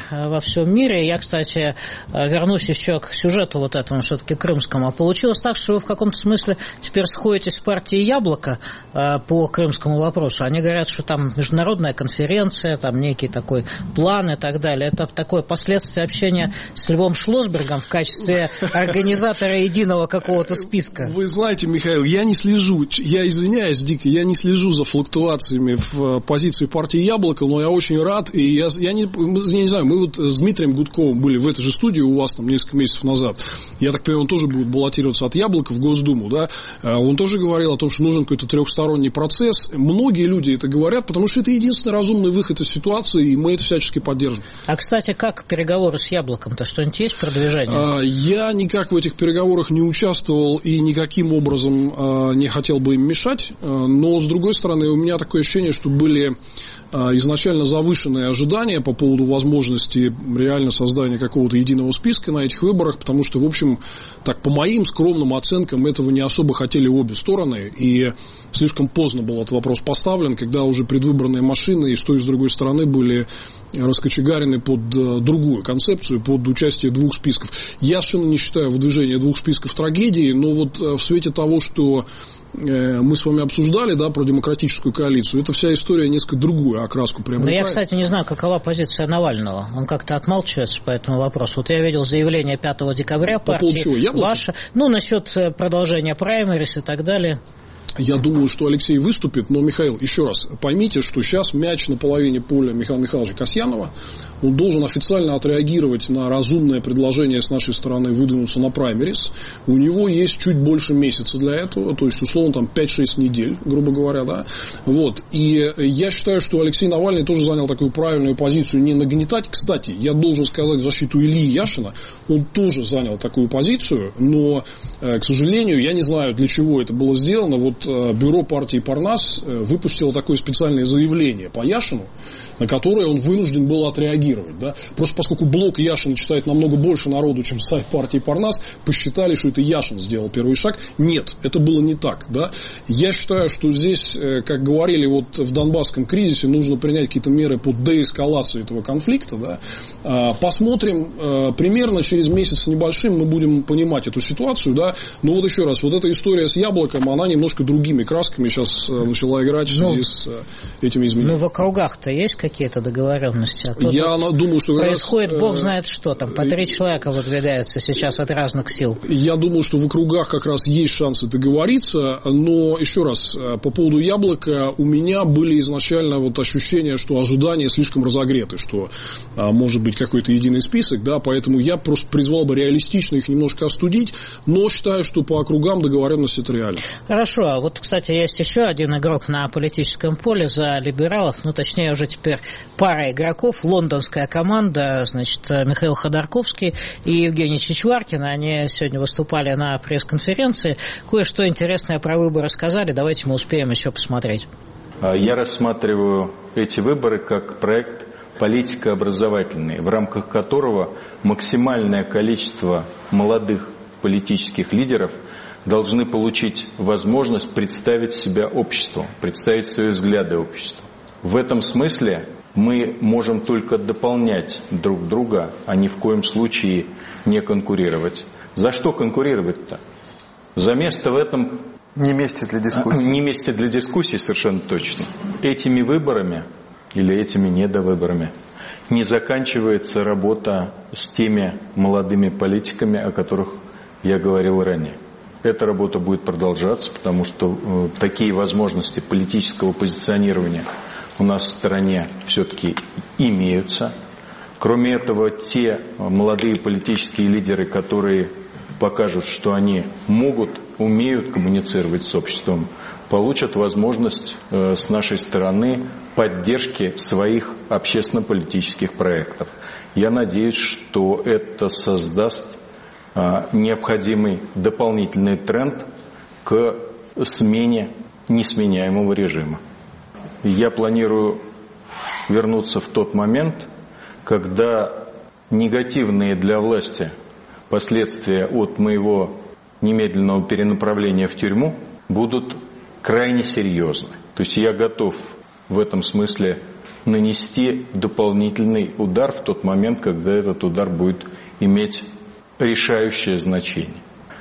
всем мире. Я, кстати, вернусь еще к сюжету вот этому, все-таки крымскому. Получилось так, что вы в каком-то смысле теперь сходитесь с партией «Яблоко» по крымскому вопросу. Они говорят, что там международная конференция, там некий такой план и так далее. Это такое последствие общения с Львом Шлосбергом в качестве организатора единого какого-то списка. Вы знаете, Михаил, я не слежу, я извиняюсь дико, я не слежу за флуктуациями в позиции партии «Яблоко», но я очень рад, и я, я, не, я не знаю, мы вот с Дмитрием Гудковым были в этой же студии у вас там несколько месяцев назад. Я так понимаю, он тоже будет баллотироваться от «Яблока» в Госдуму, да? Он тоже говорил о том, что нужен какой-то трехсторонний процесс. Многие люди это говорят, потому что это единственный разумный выход из ситуации, и мы это всячески поддержим. А, кстати, как переговоры с «Яблоком»-то? Что-нибудь есть продвижение? Я никак в этих переговорах не участвовал и никаким образом не хотел бы им мешать, но, с другой стороны, у меня такое ощущение, что были изначально завышенные ожидания по поводу возможности реально создания какого-то единого списка на этих выборах, потому что, в общем, так по моим скромным оценкам, этого не особо хотели обе стороны, и слишком поздно был этот вопрос поставлен, когда уже предвыборные машины и с той и с другой стороны были раскочегарены под другую концепцию, под участие двух списков. Я совершенно не считаю выдвижение двух списков трагедией, но вот в свете того, что мы с вами обсуждали, да, про демократическую коалицию, эта вся история несколько другую окраску приобретает. Но я, кстати, не знаю, какова позиция Навального. Он как-то отмалчивается по этому вопросу. Вот я видел заявление пятого декабря партии ваше, ну, насчет продолжения праймерис и так далее. Я думаю, что Алексей выступит, но, Михаил, еще раз, поймите, что сейчас мяч на половине поля Михаила Михайловича Касьянова. Он должен официально отреагировать на разумное предложение с нашей стороны выдвинуться на праймерис. У него есть чуть больше месяца для этого, то есть, условно, там пять-шесть недель, грубо говоря, да. Вот. И я считаю, что Алексей Навальный тоже занял такую правильную позицию не нагнетать. Кстати, я должен сказать в защиту Ильи Яшина, он тоже занял такую позицию, но, к сожалению, я не знаю, для чего это было сделано. Вот бюро партии Парнас выпустило такое специальное заявление по Яшину, на которое он вынужден был отреагировать. Да? Просто поскольку блог Яшина читает намного больше народу, чем сайт партии Парнас, посчитали, что это Яшин сделал первый шаг. Нет, это было не так. Да? Я считаю, что здесь, как говорили вот в Донбасском кризисе, нужно принять какие-то меры по деэскалации этого конфликта. Да? Посмотрим, примерно через месяц с небольшим мы будем понимать эту ситуацию. Да? Но вот еще раз, вот эта история с Яблоком, она немножко другими красками сейчас начала играть в связи ну, с этими изменениями. Ну, в округах-то есть какие-то договоренности? А Я думаю, что происходит, раз, бог знает что там. По три человека выдвигаются сейчас от разных сил. Я думаю, что в округах как раз есть шансы договориться. Но, еще раз, по поводу Яблока у меня были изначально вот ощущения, что ожидания слишком разогреты, что может быть какой-то единый список. Да, поэтому я просто призвал бы реалистично их немножко остудить. Но считаю, что по округам договоренность это реально. Хорошо. Вот, кстати, есть еще один игрок на политическом поле за либералов. Ну, точнее, уже теперь пара игроков, лондонская команда, значит, Михаил Ходорковский и Евгений Чичваркин, они сегодня выступали на пресс-конференции, кое-что интересное про выборы сказали, давайте мы успеем еще посмотреть. Я рассматриваю эти выборы как проект политико-образовательный, в рамках которого максимальное количество молодых политических лидеров должны получить возможность представить себя обществу, представить свои взгляды обществу. В этом смысле мы можем только дополнять друг друга, а ни в коем случае не конкурировать. За что конкурировать-то? За место в этом... Не месте для дискуссии. Не месте для дискуссии, совершенно точно. Этими выборами или этими недовыборами не заканчивается работа с теми молодыми политиками, о которых я говорил ранее. Эта работа будет продолжаться, потому что э, такие возможности политического позиционирования у нас в стране все-таки имеются. Кроме этого, те молодые политические лидеры, которые покажут, что они могут, умеют коммуницировать с обществом, получат возможность э, с нашей стороны поддержки своих общественно-политических проектов. Я надеюсь, что это создаст э, необходимый дополнительный тренд к смене несменяемого режима. Я планирую вернуться в тот момент, когда негативные для власти последствия от моего немедленного перенаправления в тюрьму будут крайне серьезны. То есть я готов в этом смысле нанести дополнительный удар в тот момент, когда этот удар будет иметь решающее значение.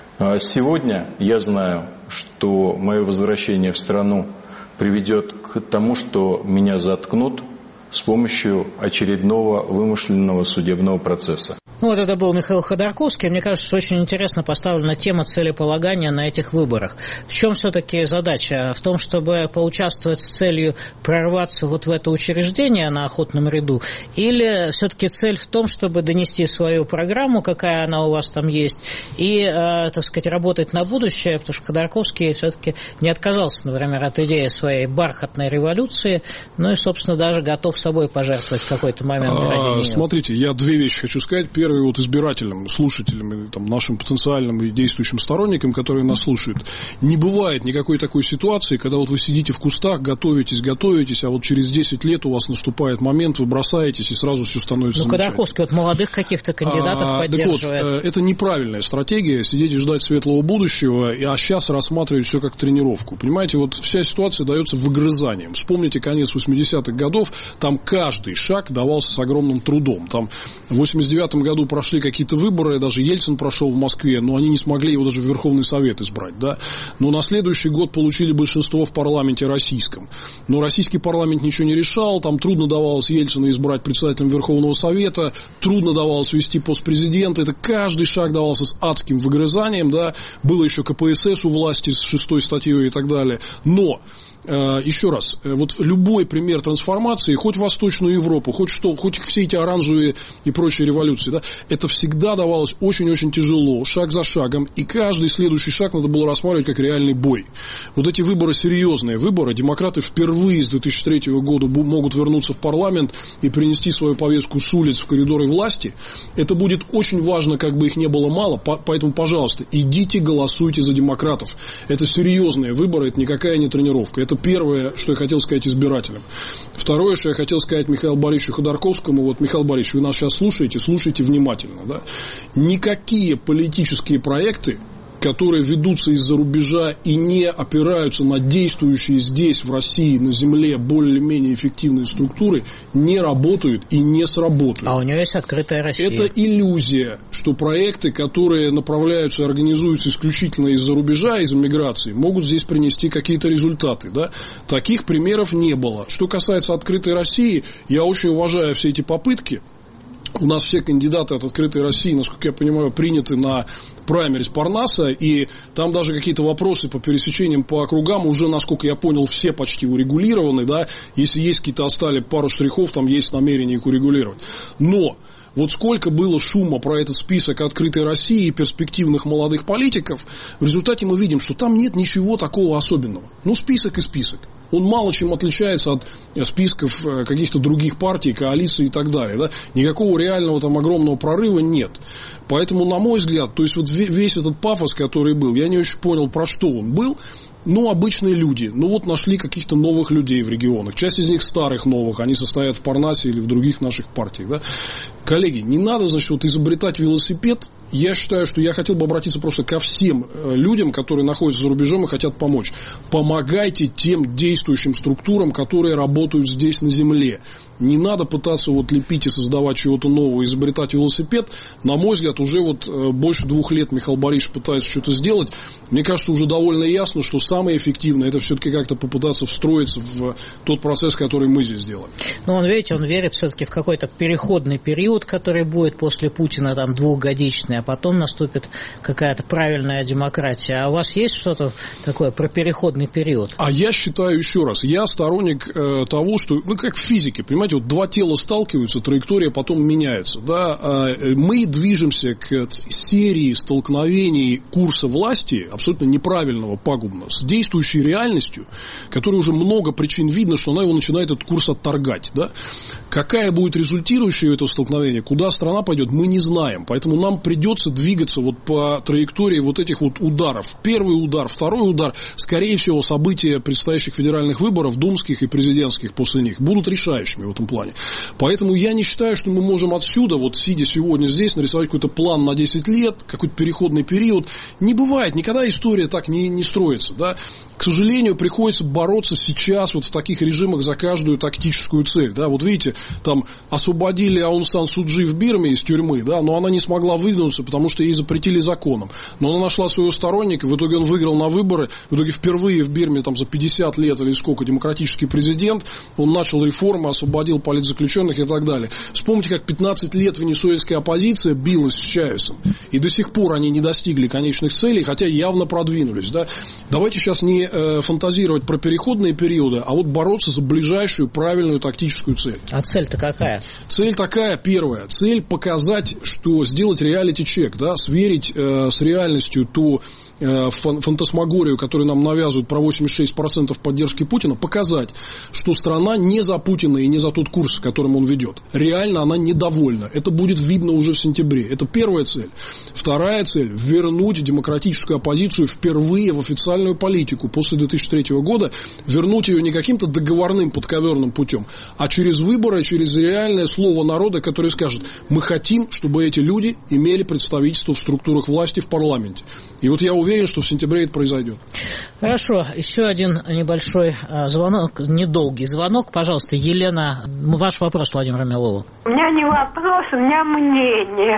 Сегодня я знаю, что мое возвращение в страну приведет к тому, что меня заткнут с помощью очередного вымышленного судебного процесса. Ну, вот это был Михаил Ходорковский. Мне кажется, что очень интересно поставлена тема целеполагания на этих выборах. В чем все-таки задача? В том, чтобы поучаствовать с целью прорваться вот в это учреждение на охотном ряду? Или все-таки цель в том, чтобы донести свою программу, какая она у вас там есть, и, э, так сказать, работать на будущее? Потому что Ходорковский все-таки не отказался, например, от идеи своей бархатной революции, ну и, собственно, даже готов собой пожертвовать в какой-то момент ради а, нее. Смотрите, я две вещи хочу сказать. Первое, вот избирателям, слушателям, там, нашим потенциальным и действующим сторонникам, которые нас слушают, не бывает никакой такой ситуации, когда вот вы сидите в кустах, готовитесь, готовитесь, а вот через десять лет у вас наступает момент, вы бросаетесь, и сразу все становится ну, замечательно. Ну, Ходорковский вот молодых каких-то кандидатов а, поддерживает. Так вот, это неправильная стратегия, сидеть и ждать светлого будущего, а сейчас рассматривать все как тренировку. Понимаете, вот вся ситуация дается выгрызанием. Вспомните конец восьмидесятых годов, там каждый шаг давался с огромным трудом. Там в восемьдесят девятом году прошли какие-то выборы, даже Ельцин прошел в Москве, но они не смогли его даже в Верховный Совет избрать, да. Но на следующий год получили большинство в парламенте российском. Но российский парламент ничего не решал, там трудно давалось Ельцину избрать председателем Верховного Совета, трудно давалось вести пост президента, это каждый шаг давался с адским выгрызанием, да. Было еще ка пэ эс эс у власти с шестой статьей и так далее. Но еще раз, вот любой пример трансформации, хоть в Восточную Европу, хоть что, хоть все эти оранжевые и прочие революции, да, это всегда давалось очень-очень тяжело, шаг за шагом, и каждый следующий шаг надо было рассматривать как реальный бой. Вот эти выборы серьезные выборы, демократы впервые с две тысячи третьего года могут вернуться в парламент и принести свою повестку с улиц в коридоры власти. Это будет очень важно, как бы их не было мало, поэтому, пожалуйста, идите голосуйте за демократов. Это серьезные выборы, это никакая не тренировка. Это Это первое, что я хотел сказать избирателям. Второе, что я хотел сказать Михаилу Борисовичу Ходорковскому. Вот, Михаил Борисович, вы нас сейчас слушаете, слушайте внимательно. Да? Никакие политические проекты, которые ведутся из-за рубежа и не опираются на действующие здесь, в России, на земле, более-менее эффективные структуры, не работают и не сработают. А у нее есть открытая Россия. Это иллюзия, что проекты, которые направляются и организуются исключительно из-за рубежа, из-за миграции, могут здесь принести какие-то результаты. Да? Таких примеров не было. Что касается открытой России, я очень уважаю все эти попытки. У нас все кандидаты от «Открытой России», насколько я понимаю, приняты на праймерис Парнаса, и там даже какие-то вопросы по пересечениям по округам уже, насколько я понял, все почти урегулированы, да, если есть какие-то остались пару штрихов, там есть намерение их урегулировать. Но вот сколько было шума про этот список «Открытой России» и перспективных молодых политиков, в результате мы видим, что там нет ничего такого особенного. Ну, список и список. Он мало чем отличается от списков каких-то других партий, коалиций и так далее. Да? Никакого реального там огромного прорыва нет. Поэтому, на мой взгляд, то есть вот весь этот пафос, который был, я не очень понял, про что он был. Ну, обычные люди. Ну, вот нашли каких-то новых людей в регионах. Часть из них старых новых. Они состоят в Парнасе или в других наших партиях. Да? Коллеги, не надо, значит, вот изобретать велосипед. Я считаю, что я хотел бы обратиться просто ко всем людям, которые находятся за рубежом и хотят помочь. Помогайте тем действующим структурам, которые работают здесь на земле. Не надо пытаться вот лепить и создавать чего-то нового, изобретать велосипед. На мой взгляд, уже вот больше двух лет Михаил Борисович пытается что-то сделать. Мне кажется, уже довольно ясно, что самое эффективное — это все-таки как-то попытаться встроиться в тот процесс, который мы здесь делаем. Но он, видите, он верит все-таки в какой-то переходный период, который будет после Путина, там, двухгодичный, а потом наступит какая-то правильная демократия. А у вас есть что-то такое про переходный период? А я считаю, еще раз, я сторонник э, того, что, ну, как в физике, понимаете, вот два тела сталкиваются, траектория потом меняется. Да? Э, мы движемся к серии столкновений курса власти, абсолютно неправильного, пагубного, с действующей реальностью, которой уже много причин видно, что она его начинает этот курс отторгать. Да? Какая будет результирующая это столкновение, куда страна пойдет, мы не знаем. Поэтому нам придется двигаться вот по траектории вот этих вот ударов. Первый удар, второй удар, скорее всего, события предстоящих федеральных выборов, думских и президентских после них, будут решающими в этом плане. Поэтому я не считаю, что мы можем отсюда, вот сидя сегодня здесь, нарисовать какой-то план на десять лет, какой-то переходный период. Не бывает, никогда история так не, не строится, да. К сожалению, приходится бороться сейчас вот в таких режимах за каждую тактическую цель. Да? Вот видите, там освободили Аун Сан Су Чжи в Бирме из тюрьмы, да, но она не смогла выдвинуться, потому что ей запретили законом. Но она нашла своего сторонника, в итоге он выиграл на выборы, в итоге впервые в Бирме там, за пятьдесят лет или сколько демократический президент, он начал реформы, освободил политзаключенных и так далее. Вспомните, как пятнадцать лет венесуэльская оппозиция билась с Чавесом, и до сих пор они не достигли конечных целей, хотя явно продвинулись. Да? Давайте сейчас не фантазировать про переходные периоды, а вот бороться за ближайшую правильную тактическую цель. А цель-то какая? Цель такая, первая. Цель показать, что сделать реалити-чек, да, сверить э, с реальностью ту э, фантасмагорию, которую нам навязывают про восемьдесят шесть процентов поддержки Путина, показать, что страна не за Путина и не за тот курс, которым он ведет. Реально она недовольна. Это будет видно уже в сентябре. Это первая цель. Вторая цель – вернуть демократическую оппозицию впервые в официальную политику после две тысячи третьего года, вернуть ее не каким-то договорным подковерным путем, а через выборы, через реальное слово народа, который скажет: мы хотим, чтобы эти люди имели представительство в структурах власти в парламенте. И вот я уверен, что в сентябре это произойдет. Хорошо. Еще один небольшой звонок, недолгий звонок. Пожалуйста, Елена, ваш вопрос Владимиру Милову. У меня не вопрос, у меня мнение.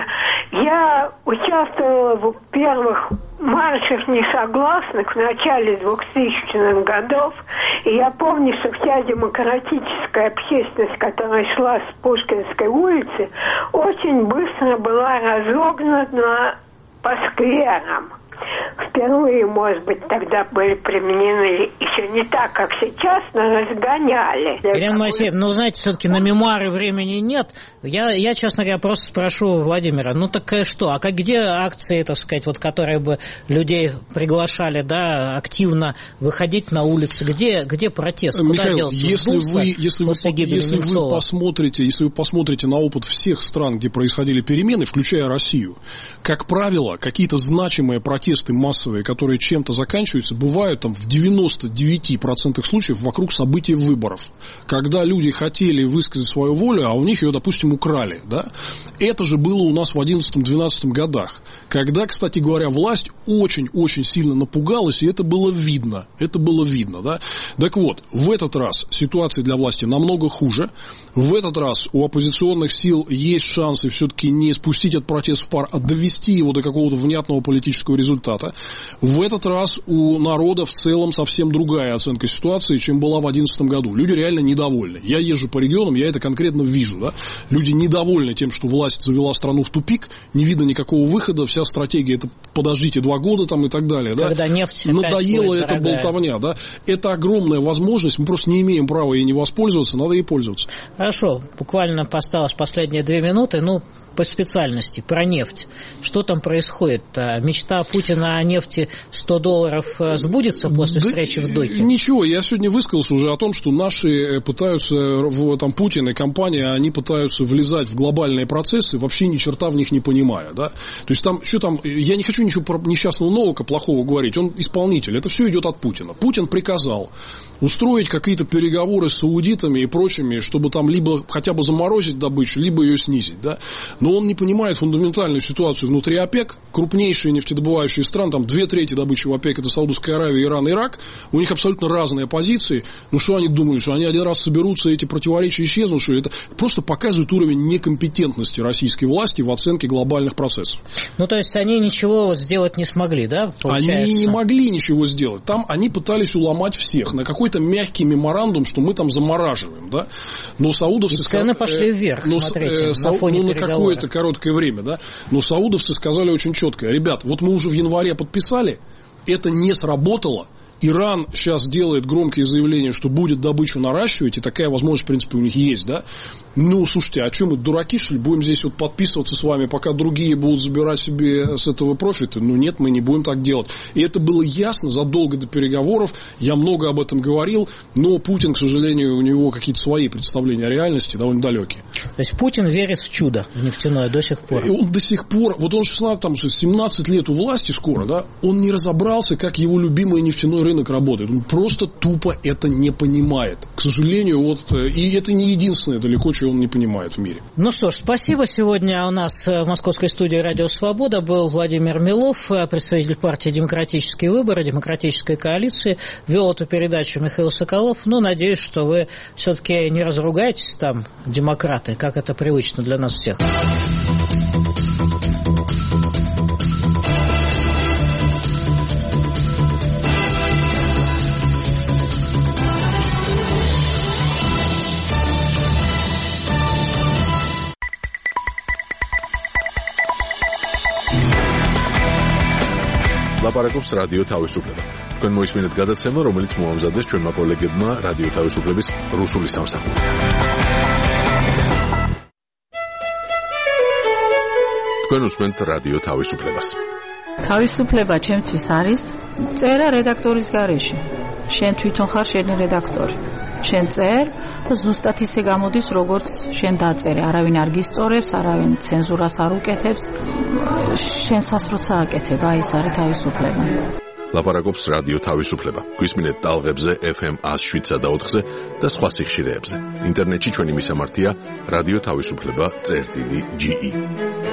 Я участвовала в первых маршах несогласных в начале двухтысячных годов, и я помню, что вся демократическая общественность, которая шла с Пушкинской улицы, очень быстро была разогнана по скверам. Впервые, может быть, тогда были применены еще не так, как сейчас, но разгоняли. Елена Моисеевна, ну, знаете, все-таки на мемуары времени нет. Я, я, честно говоря, просто спрошу Владимира, ну, так что, а как, где акции, так сказать, вот, которые бы людей приглашали, да, активно выходить на улицы? Где, где протест? Куда Михаил, делся? если вы, если, вы, если вы посмотрите, если вы посмотрите на опыт всех стран, где происходили перемены, включая Россию, как правило, какие-то значимые протесты массовые, которые чем-то заканчиваются, бывают там в девяноста девяти процентах случаев вокруг событий выборов. Когда люди хотели высказать свою волю, а у них ее, допустим, украли. Да? Это же было у нас в одиннадцатом-двенадцатом годах. Когда, кстати говоря, власть очень-очень сильно напугалась, и это было видно. Это было видно. Да? Так вот, в этот раз ситуация для власти намного хуже. В этот раз у оппозиционных сил есть шансы все-таки не спустить этот протест в пар, а довести его до какого-то внятного политического результата. В этот раз у народа в целом совсем другая оценка ситуации, чем была в две тысячи одиннадцатом году. Люди реально недовольны. Я езжу по регионам, я это конкретно вижу. Да? Люди недовольны тем, что власть завела страну в тупик, не видно никакого выхода, вся стратегия — это подождите два года там, и так далее. Когда да? нефть надоела эта болтовня. Да? Это огромная возможность, мы просто не имеем права ей не воспользоваться, надо ей пользоваться. Хорошо, буквально осталось последние две минуты, ну, по специальности, про нефть. Что там происходит? Мечта Путина о нефти сто долларов сбудется после да встречи в Дохе? Ничего, я сегодня высказался уже о том, что наши пытаются, там, Путин и компания, они пытаются влезать в глобальные процессы, вообще ни черта в них не понимая. Да? То есть там, что там, я не хочу ничего про несчастного Новака плохого говорить, он исполнитель, это все идет от Путина. Путин приказал устроить какие-то переговоры с саудитами и прочими, чтобы там либо хотя бы заморозить добычу, либо ее снизить. Да? Но он не понимает фундаментальную ситуацию внутри ОПЕК. Крупнейшие нефтедобывающие страны, там две трети добычи в ОПЕК — это Саудовская Аравия, Иран, Ирак. У них абсолютно разные позиции. Ну что они думают, что они один раз соберутся, эти противоречия исчезнут? Что это просто показывает уровень некомпетентности российской власти в оценке глобальных процессов. Ну то есть они ничего вот сделать не смогли, да? Получается? Они не могли ничего сделать. Там они пытались уломать всех на какой-то мягкий меморандум, что мы там замораживаем. Да? Но саудовцы... И цены ск... пошли вверх, но, смотрите, э, на фоне ну, на переговоров. Это короткое время, да, но саудовцы сказали очень четко: ребят, вот мы уже в январе подписали, это не сработало, Иран сейчас делает громкие заявления, что будет добычу наращивать, и такая возможность, в принципе, у них есть, да? Ну, слушайте, а что мы, дураки, что ли, будем здесь вот подписываться с вами, пока другие будут забирать себе с этого профиты? Ну, нет, мы не будем так делать. И это было ясно задолго до переговоров, я много об этом говорил, но Путин, к сожалению, у него какие-то свои представления о реальности довольно далекие. То есть Путин верит в чудо нефтяное до сих пор? И он до сих пор, вот он шестнадцать, там, семнадцать лет у власти скоро, да, он не разобрался, как его любимый нефтяной рынок работает. Он просто тупо это не понимает. К сожалению, вот, и это не единственное далеко, чего он не понимает в мире. Ну что ж, спасибо. Сегодня у нас в московской студии «Радио Свобода» был Владимир Милов, представитель партии «Демократические выборы», демократической коалиции. Вел эту передачу Михаил Соколов. Ну, надеюсь, что вы все-таки не разругаетесь там, демократы, как это привычно для нас всех. ლაპარაკობს რადიო თავისუფლება. თქვენ მოისმინეთ გადაცემა, რომელიც მოამზადეს ჩვენმა კოლეგებმა რადიო თავისუფლების რუსული სამსახური. თქვენ უსმენთ რადიო თავისუფლებას. თავისუფლება ჩემთვის არის წერა რედაქტორის გარეშე. შენ თვითონ ხარ შენი რედაქტორი. შენ წერ და ზუსტად ისე გამოდის, როგორც შენ დაწერე. არავინ არ გისწორებს, არავინ ცენზურას არ უკეთებს. შენსაც როცა აკეთებ, აი ეს არის თავისუფლება. ლაპარაკობს რადიო თავისუფლება. გვისმინეთ ტალღებზე ეფ ემ one oh seven და ოთხზე და სხვა სიხშირეებზე. ინტერნეტში ჩვენი მისამართია რადიო თავისუფლება წერტილი ჯი ი.